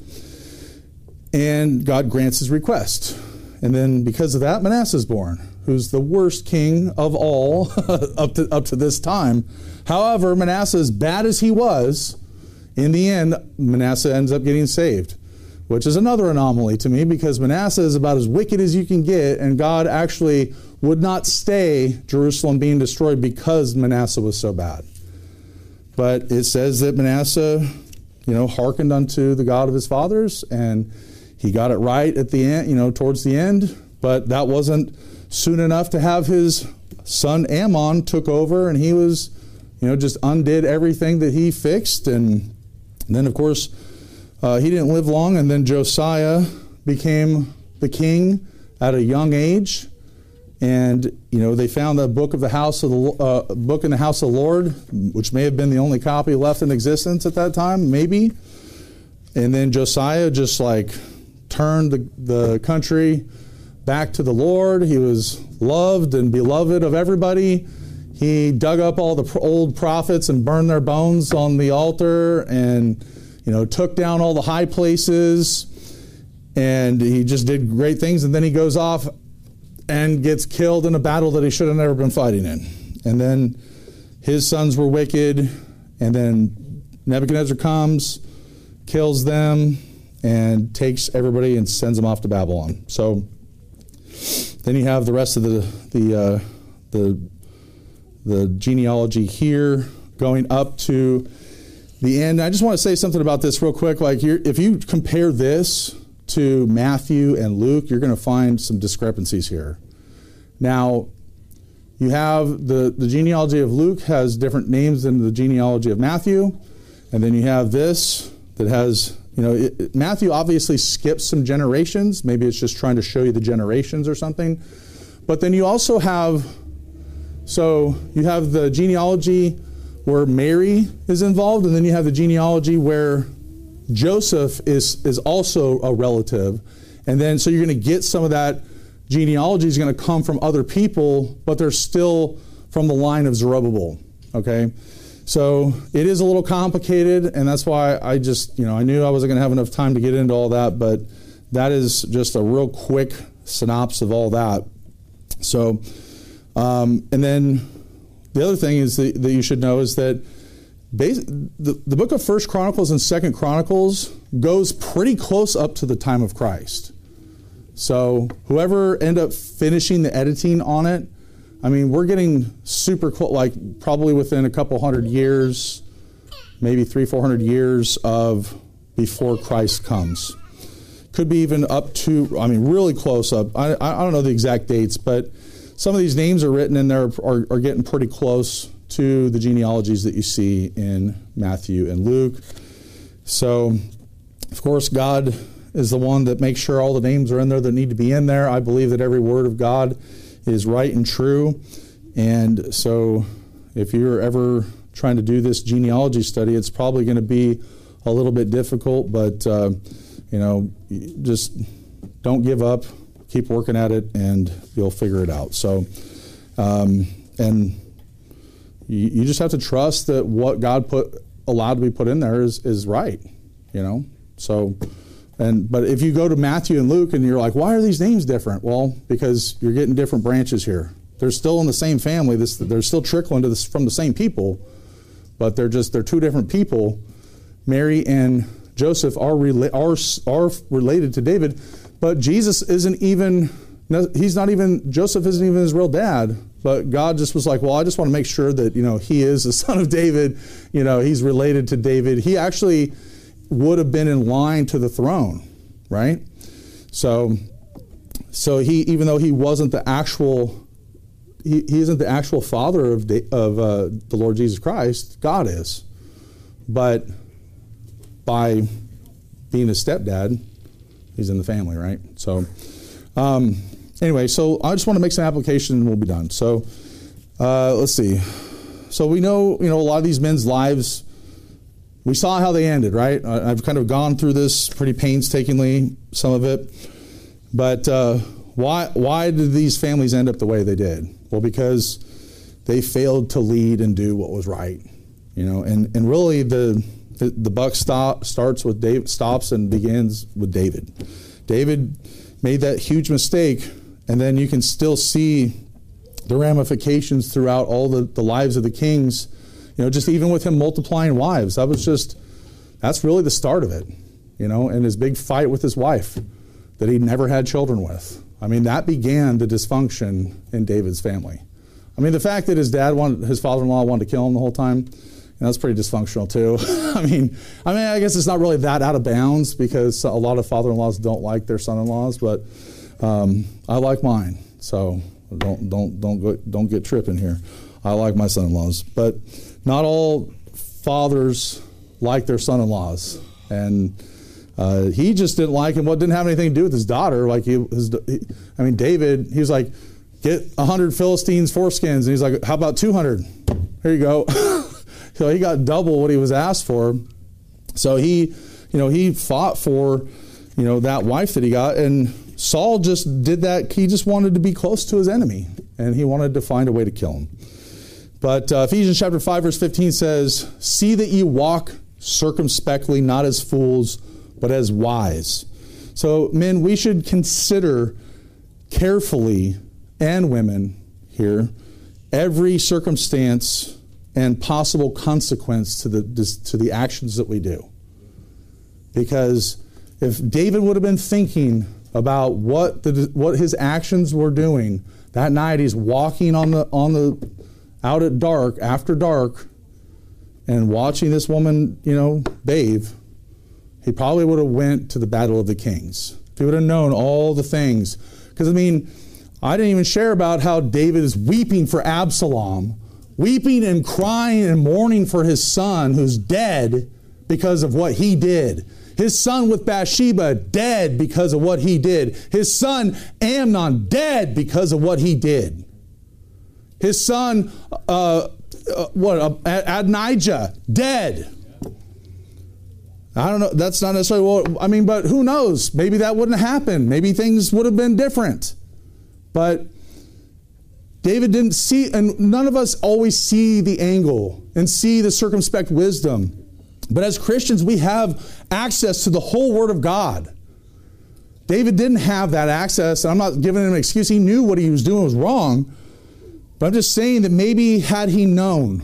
And God grants his request. And then because of that, Manasseh is born, who's the worst king of all up to up to this time. However, Manasseh, as bad as he was, in the end, Manasseh ends up getting saved, which is another anomaly to me, because Manasseh is about as wicked as you can get, and God actually would not stay Jerusalem being destroyed because Manasseh was so bad. But it says that Manasseh, you know, hearkened unto the God of his fathers, and he got it right at the end, you know, towards the end, but that wasn't soon enough to have his son Ammon took over, and he was, you know, just undid everything that he fixed. And then, of course, uh, he didn't live long, and then Josiah became the king at a young age. And, you know, they found the book of the house of the uh, book in the house of the Lord, which may have been the only copy left in existence at that time, maybe. And then Josiah just like turned the, the country back to the Lord. He was loved and beloved of everybody. He dug up all the old prophets and burned their bones on the altar, and, you know, took down all the high places, and he just did great things. And then he goes off and gets killed in a battle that he should have never been fighting in. And then his sons were wicked, and then Nebuchadnezzar comes, kills them, and takes everybody and sends them off to Babylon. So then you have the rest of the the uh, the the genealogy here going up to the end. I just want to say something about this real quick. Like, you're, if you compare this to Matthew and Luke, you're going to find some discrepancies here. Now, you have the, the genealogy of Luke has different names than the genealogy of Matthew. And then you have this that has, you know, it, it, Matthew obviously skips some generations. Maybe it's just trying to show you the generations or something. But then you also have, so you have the genealogy where Mary is involved, and then you have the genealogy where Joseph is, is also a relative. And then, so you're going to get some of that genealogy is going to come from other people, but they're still from the line of Zerubbabel, okay? So it is a little complicated, and that's why I just, you know, I knew I wasn't going to have enough time to get into all that, but that is just a real quick synopsis of all that. So, um, and then the other thing is that, that you should know is that base, the, the book of First Chronicles and Second Chronicles goes pretty close up to the time of Christ. So whoever end up finishing the editing on it, I mean, we're getting super close, like probably within a couple hundred years, maybe three, four hundred years of before Christ comes. Could be even up to, I mean, really close up. I, I don't know the exact dates, but some of these names are written in there are, are getting pretty close to the genealogies that you see in Matthew and Luke. So, of course, God is the one that makes sure all the names are in there that need to be in there. I believe that every word of God is right and true. And so if you're ever trying to do this genealogy study, it's probably going to be a little bit difficult, but, uh, you know, just don't give up. Keep working at it, and you'll figure it out. So, um, and you, you just have to trust that what God put allowed to be put in there is, is right, you know. So, and but if you go to Matthew and Luke and you're like, why are these names different? Well, because you're getting different branches here. They're still in the same family. This, they're still trickling to this from the same people, but they're just they're two different people. Mary and Joseph are rela- are are related to David. But Jesus isn't even, he's not even, Joseph isn't even his real dad. But God just was like, well, I just want to make sure that, you know, he is the son of David. You know, he's related to David. He actually would have been in line to the throne, right? So, so he, even though he wasn't the actual, he, he isn't the actual father of, of uh, the Lord Jesus Christ, God is. But by being his stepdad, he's in the family, right? So, um, anyway, so I just want to make some application and we'll be done. So, uh, let's see. So we know, you know, a lot of these men's lives, we saw how they ended, right? I, I've kind of gone through this pretty painstakingly, some of it. But uh, why why did these families end up the way they did? Well, because they failed to lead and do what was right, you know. And and really the The, the buck stop, starts with David, stops and begins with David. David made that huge mistake, and then you can still see the ramifications throughout all the, the lives of the kings. You know, just even with him multiplying wives, that was just, that's really the start of it. You know, and his big fight with his wife that he never had children with. I mean, that began the dysfunction in David's family. I mean, the fact that his dad wanted, his father-in-law wanted to kill him the whole time, and that's pretty dysfunctional too. I mean, I mean, I guess it's not really that out of bounds because a lot of father-in-laws don't like their son-in-laws, but um, I like mine. So don't don't don't go, don't get tripping here. I like my son-in-laws, but not all fathers like their son-in-laws, and uh, he just didn't like him. What didn't have anything to do with his daughter. Like he, his, he I mean, David, he was like, get a hundred Philistines foreskins, and he's like, how about two hundred? Here you go. So he got double what he was asked for. So he, you know, he fought for, you know, that wife that he got. And Saul just did that. He just wanted to be close to his enemy. And he wanted to find a way to kill him. But uh, Ephesians chapter five, verse fifteen says, see that ye walk circumspectly, not as fools, but as wise. So, men, we should consider carefully, and women here, every circumstance and possible consequence to the to the actions that we do. Because if David would have been thinking about what the what his actions were doing that night, he's walking on the on the out at dark after dark and watching this woman, you know, bathe. He probably would have went to the Battle of the Kings. He would have known all the things. Because, I mean, I didn't even share about how David is weeping for Absalom, weeping and crying and mourning for his son who's dead because of what he did. His son with Bathsheba, dead because of what he did. His son Amnon, dead because of what he did. His son, uh, uh, what, uh, Adonijah, dead. I don't know. That's not necessarily what, I mean, but who knows? Maybe that wouldn't happen. Maybe things would have been different. But David didn't see, and none of us always see the angle and see the circumspect wisdom. But as Christians, we have access to the whole Word of God. David didn't have that access, and I'm not giving him an excuse. He knew what he was doing was wrong. But I'm just saying that maybe had he known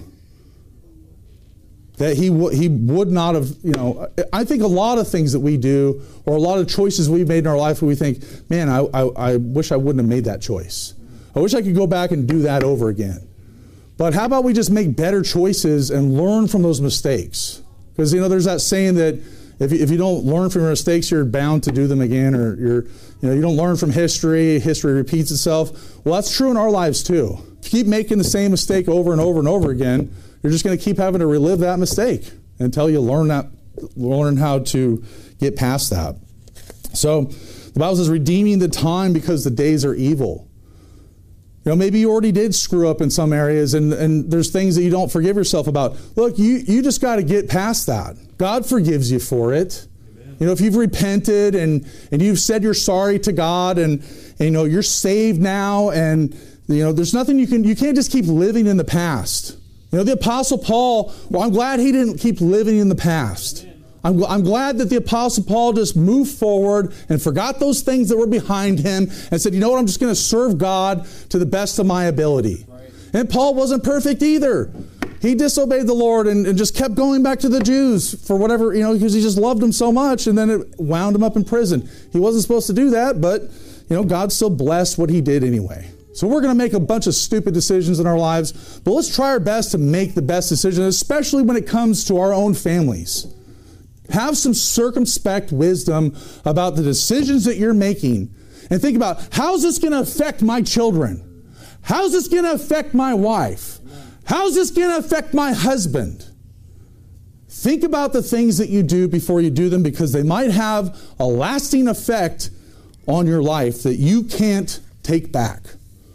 that he, w- he would not have, you know, I think a lot of things that we do or a lot of choices we've made in our life where we think, man, I, I, I wish I wouldn't have made that choice. I wish I could go back and do that over again. But how about we just make better choices and learn from those mistakes? Because, you know, there's that saying that if you, if you don't learn from your mistakes, you're bound to do them again, or you're, you know, you don't learn from history, history repeats itself. Well, that's true in our lives too. If you keep making the same mistake over and over and over again, you're just going to keep having to relive that mistake until you learn that, learn how to get past that. So the Bible says, redeeming the time because the days are evil. You know, maybe you already did screw up in some areas, and, and there's things that you don't forgive yourself about. Look, you, you just got to get past that. God forgives you for it. Amen. You know, if you've repented and, and you've said you're sorry to God, and, and you know, you're saved now, and you know, there's nothing you can, you can't just keep living in the past. You know, the Apostle Paul, well, I'm glad he didn't keep living in the past. I'm, I'm glad that the Apostle Paul just moved forward and forgot those things that were behind him and said, you know what, I'm just going to serve God to the best of my ability. Right. And Paul wasn't perfect either. He disobeyed the Lord and, and just kept going back to the Jews for whatever, you know, because he just loved them so much, and then it wound him up in prison. He wasn't supposed to do that, but, you know, God still blessed what he did anyway. So we're going to make a bunch of stupid decisions in our lives, but let's try our best to make the best decision, especially when it comes to our own families. Have some circumspect wisdom about the decisions that you're making, and think about, how's this going to affect my children? How's this going to affect my wife? How's this going to affect my husband? Think about the things that you do before you do them, because they might have a lasting effect on your life that you can't take back.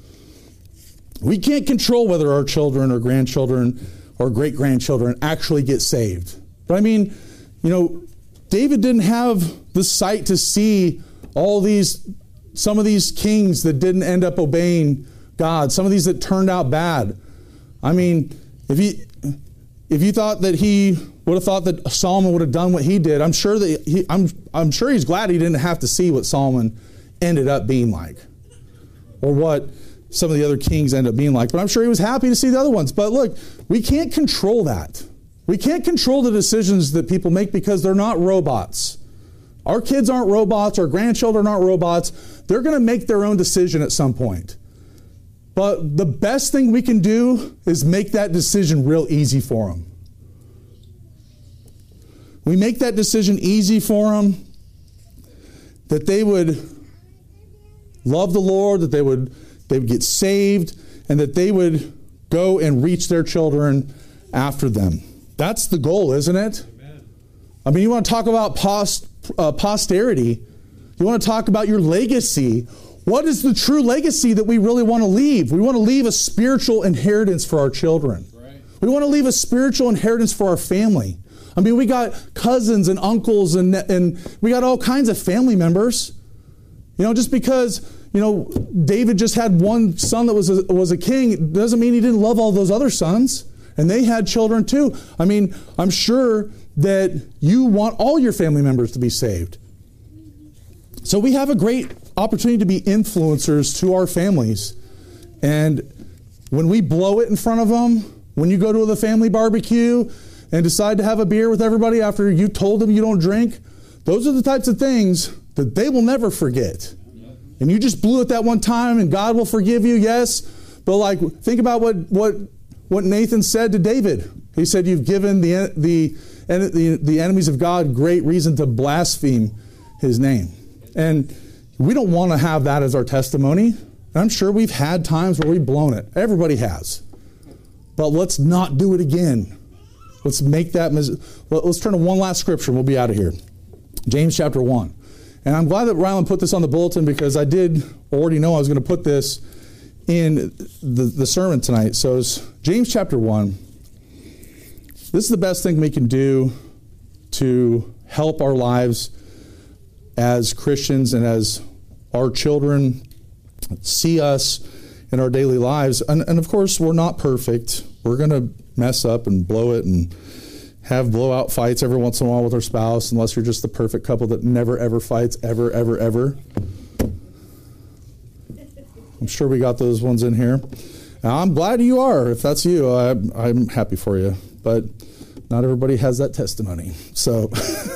We can't control whether our children or grandchildren or great-grandchildren actually get saved. But I mean, you know, David didn't have the sight to see all these, some of these kings that didn't end up obeying God, some of these that turned out bad. I mean, if he, if you thought that he would have thought that Solomon would have done what he did, I'm sure that he, I'm, I'm sure he's glad he didn't have to see what Solomon ended up being like, or what some of the other kings ended up being like. But I'm sure he was happy to see the other ones. But look, we can't control that. We can't control the decisions that people make because they're not robots. Our kids aren't robots. Our grandchildren aren't robots. They're going to make their own decision at some point. But the best thing we can do is make that decision real easy for them. We make that decision easy for them, that they would love the Lord, that they would, they would get saved, and that they would go and reach their children after them. That's the goal, isn't it? Amen. I mean, you want to talk about post, uh, posterity. You want to talk about your legacy. What is the true legacy that we really want to leave? We want to leave a spiritual inheritance for our children. Right. We want to leave a spiritual inheritance for our family. I mean, we got cousins and uncles, and, and we got all kinds of family members. You know, just because, you know, David just had one son that was a, was a king doesn't mean he didn't love all those other sons. And they had children too. I mean, I'm sure that you want all your family members to be saved. So we have a great opportunity to be influencers to our families. And when we blow it in front of them, when you go to the family barbecue and decide to have a beer with everybody after you told them you don't drink, Those are the types of things that they will never forget. And you just blew it that one time and God will forgive you, yes. But like, think about what what what Nathan said to David. He said, you've given the the the, the enemies of God great reason to blaspheme his name. And we don't want to have that as our testimony. I'm sure we've had times where we've blown it. Everybody has. But let's not do it again. Let's make that, let's turn to one last scripture and we'll be out of here. James chapter one. And I'm glad that Rylan put this on the bulletin because I did already know I was going to put this in the, the sermon tonight. So it's James chapter one. This is the best thing we can do to help our lives as Christians and as our children see us in our daily lives. And, and of course, we're not perfect. We're going to mess up and blow it and have blowout fights every once in a while with our spouse, unless you're just the perfect couple that never, ever fights, ever, ever, ever. I'm sure we got those ones in here. Now, I'm glad you are. If that's you, I, I'm happy for you. But not everybody has that testimony. So,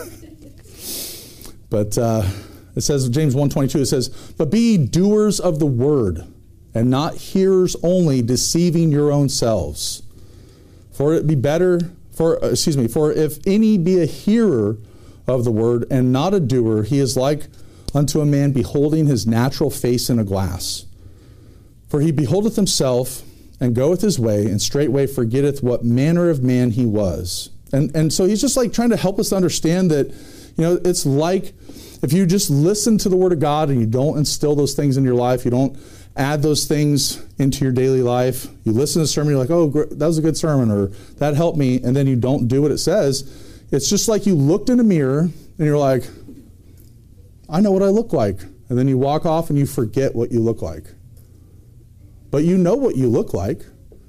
but uh, it says, James one twenty-two, it says, but be doers of the word, and not hearers only, deceiving your own selves. For it be better, for excuse me, for if any be a hearer of the word and not a doer, he is like unto a man beholding his natural face in a glass. For he beholdeth himself and goeth his way, and straightway forgetteth what manner of man he was. And and so he's just like trying to help us understand that, you know, it's like if you just listen to the word of God and you don't instill those things in your life, you don't add those things into your daily life, you listen to the sermon, you're like, oh, that was a good sermon, or that helped me, and then you don't do what it says. It's just like you looked in a mirror and you're like, I know what I look like. And then you walk off and you forget what you look like. But you know what you look like.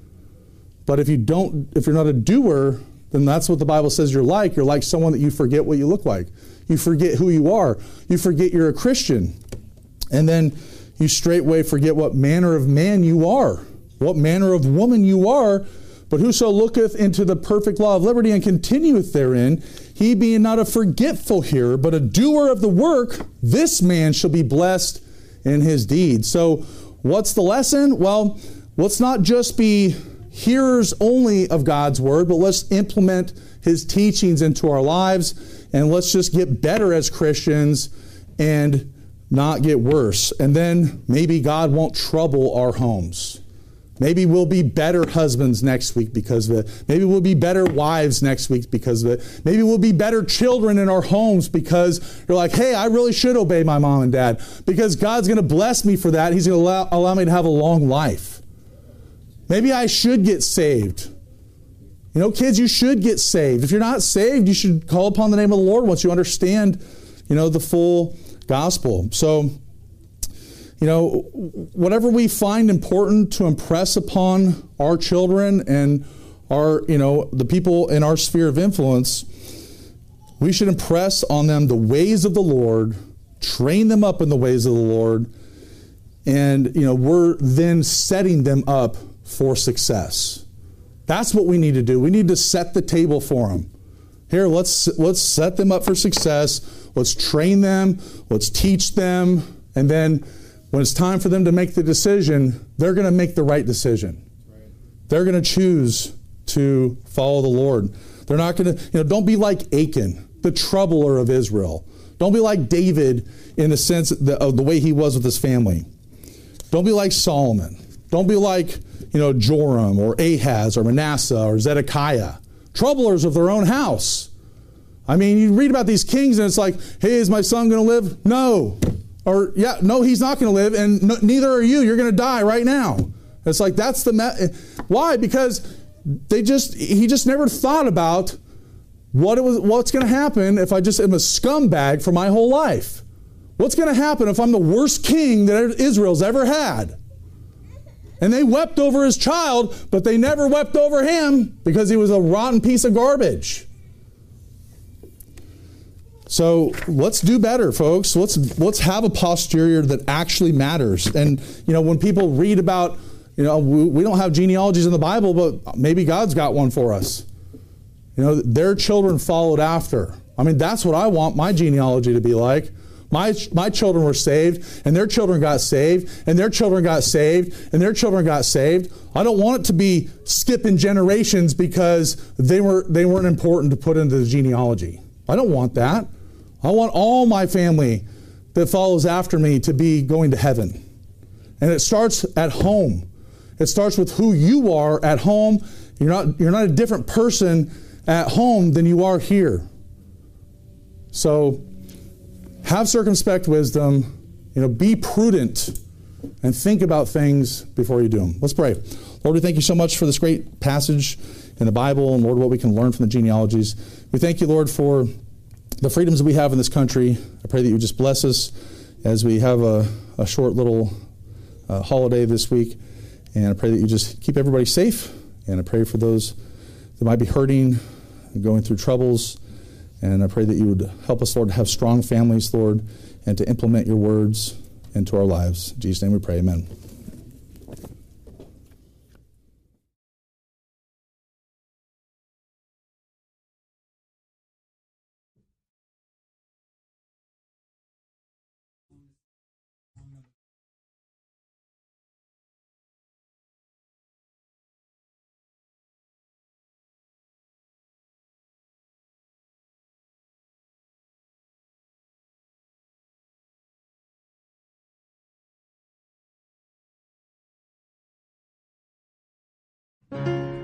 But if you don't, if you're not a doer, then that's what the Bible says you're like. You're like someone that you forget what you look like. You forget who you are. You forget you're a Christian. And then you straightway forget what manner of man you are, what manner of woman you are. But whoso looketh into the perfect law of liberty and continueth therein, he being not a forgetful hearer, but a doer of the work, this man shall be blessed in his deed. So what's the lesson? Well, let's not just be hearers only of God's word, but let's implement his teachings into our lives, and let's just get better as Christians and not get worse. And then maybe God won't trouble our homes. Maybe we'll be better husbands next week because of it. Maybe we'll be better wives next week because of it. Maybe we'll be better children in our homes because you're like, hey, I really should obey my mom and dad because God's going to bless me for that. He's going to allow, allow me to have a long life. Maybe I should get saved. You know, kids, you should get saved. If you're not saved, you should call upon the name of the Lord once you understand, you know, the full gospel. So, you know, whatever we find important to impress upon our children and our, you know, the people in our sphere of influence, we should impress on them the ways of the Lord, train them up in the ways of the Lord, and, you know, we're then setting them up for success. That's what we need to do. We need to set the table for them. Here, let's let's set them up for success. Let's train them. Let's teach them. And then when it's time for them to make the decision, they're going to make the right decision. Right. They're going to choose to follow the Lord. They're not going to, you know, don't be like Achan, the troubler of Israel. Don't be like David in the sense of the, of the way he was with his family. Don't be like Solomon. Don't be like, you know, Joram or Ahaz or Manasseh or Zedekiah. Troublers of their own house. I mean, you read about these kings and it's like, hey, is my son going to live? No. Or, yeah, no, he's not going to live, and no, neither are you. You're going to die right now. It's like, that's the... Me- Why? Because they just he just never thought about what it was. What's going to happen if I just am a scumbag for my whole life? What's going to happen if I'm the worst king that Israel's ever had? And they wept over his child, but they never wept over him because he was a rotten piece of garbage. So let's do better, folks. Let's let's have a posterior that actually matters. And, you know, when people read about, you know, we, we don't have genealogies in the Bible, but maybe God's got one for us. You know, their children followed after. I mean, that's what I want my genealogy to be like. My, my children were saved, and their children got saved, and their children got saved, and their children got saved. I don't want it to be skipping generations because they, were, they weren't important to put into the genealogy. I don't want that. I want all my family that follows after me to be going to heaven. And it starts at home. It starts with who you are at home. You're not, you're not a different person at home than you are here. So have circumspect wisdom, you know, be prudent, and think about things before you do them. Let's pray. Lord, we thank you so much for this great passage in the Bible, and Lord, what we can learn from the genealogies. We thank you, Lord, for the freedoms that we have in this country. I pray that you just bless us as we have a, a short little uh, holiday this week. And I pray that you just keep everybody safe. And I pray for those that might be hurting and going through troubles. And I pray that you would help us, Lord, to have strong families, Lord, and to implement your words into our lives. In Jesus' name we pray, amen. Thank you.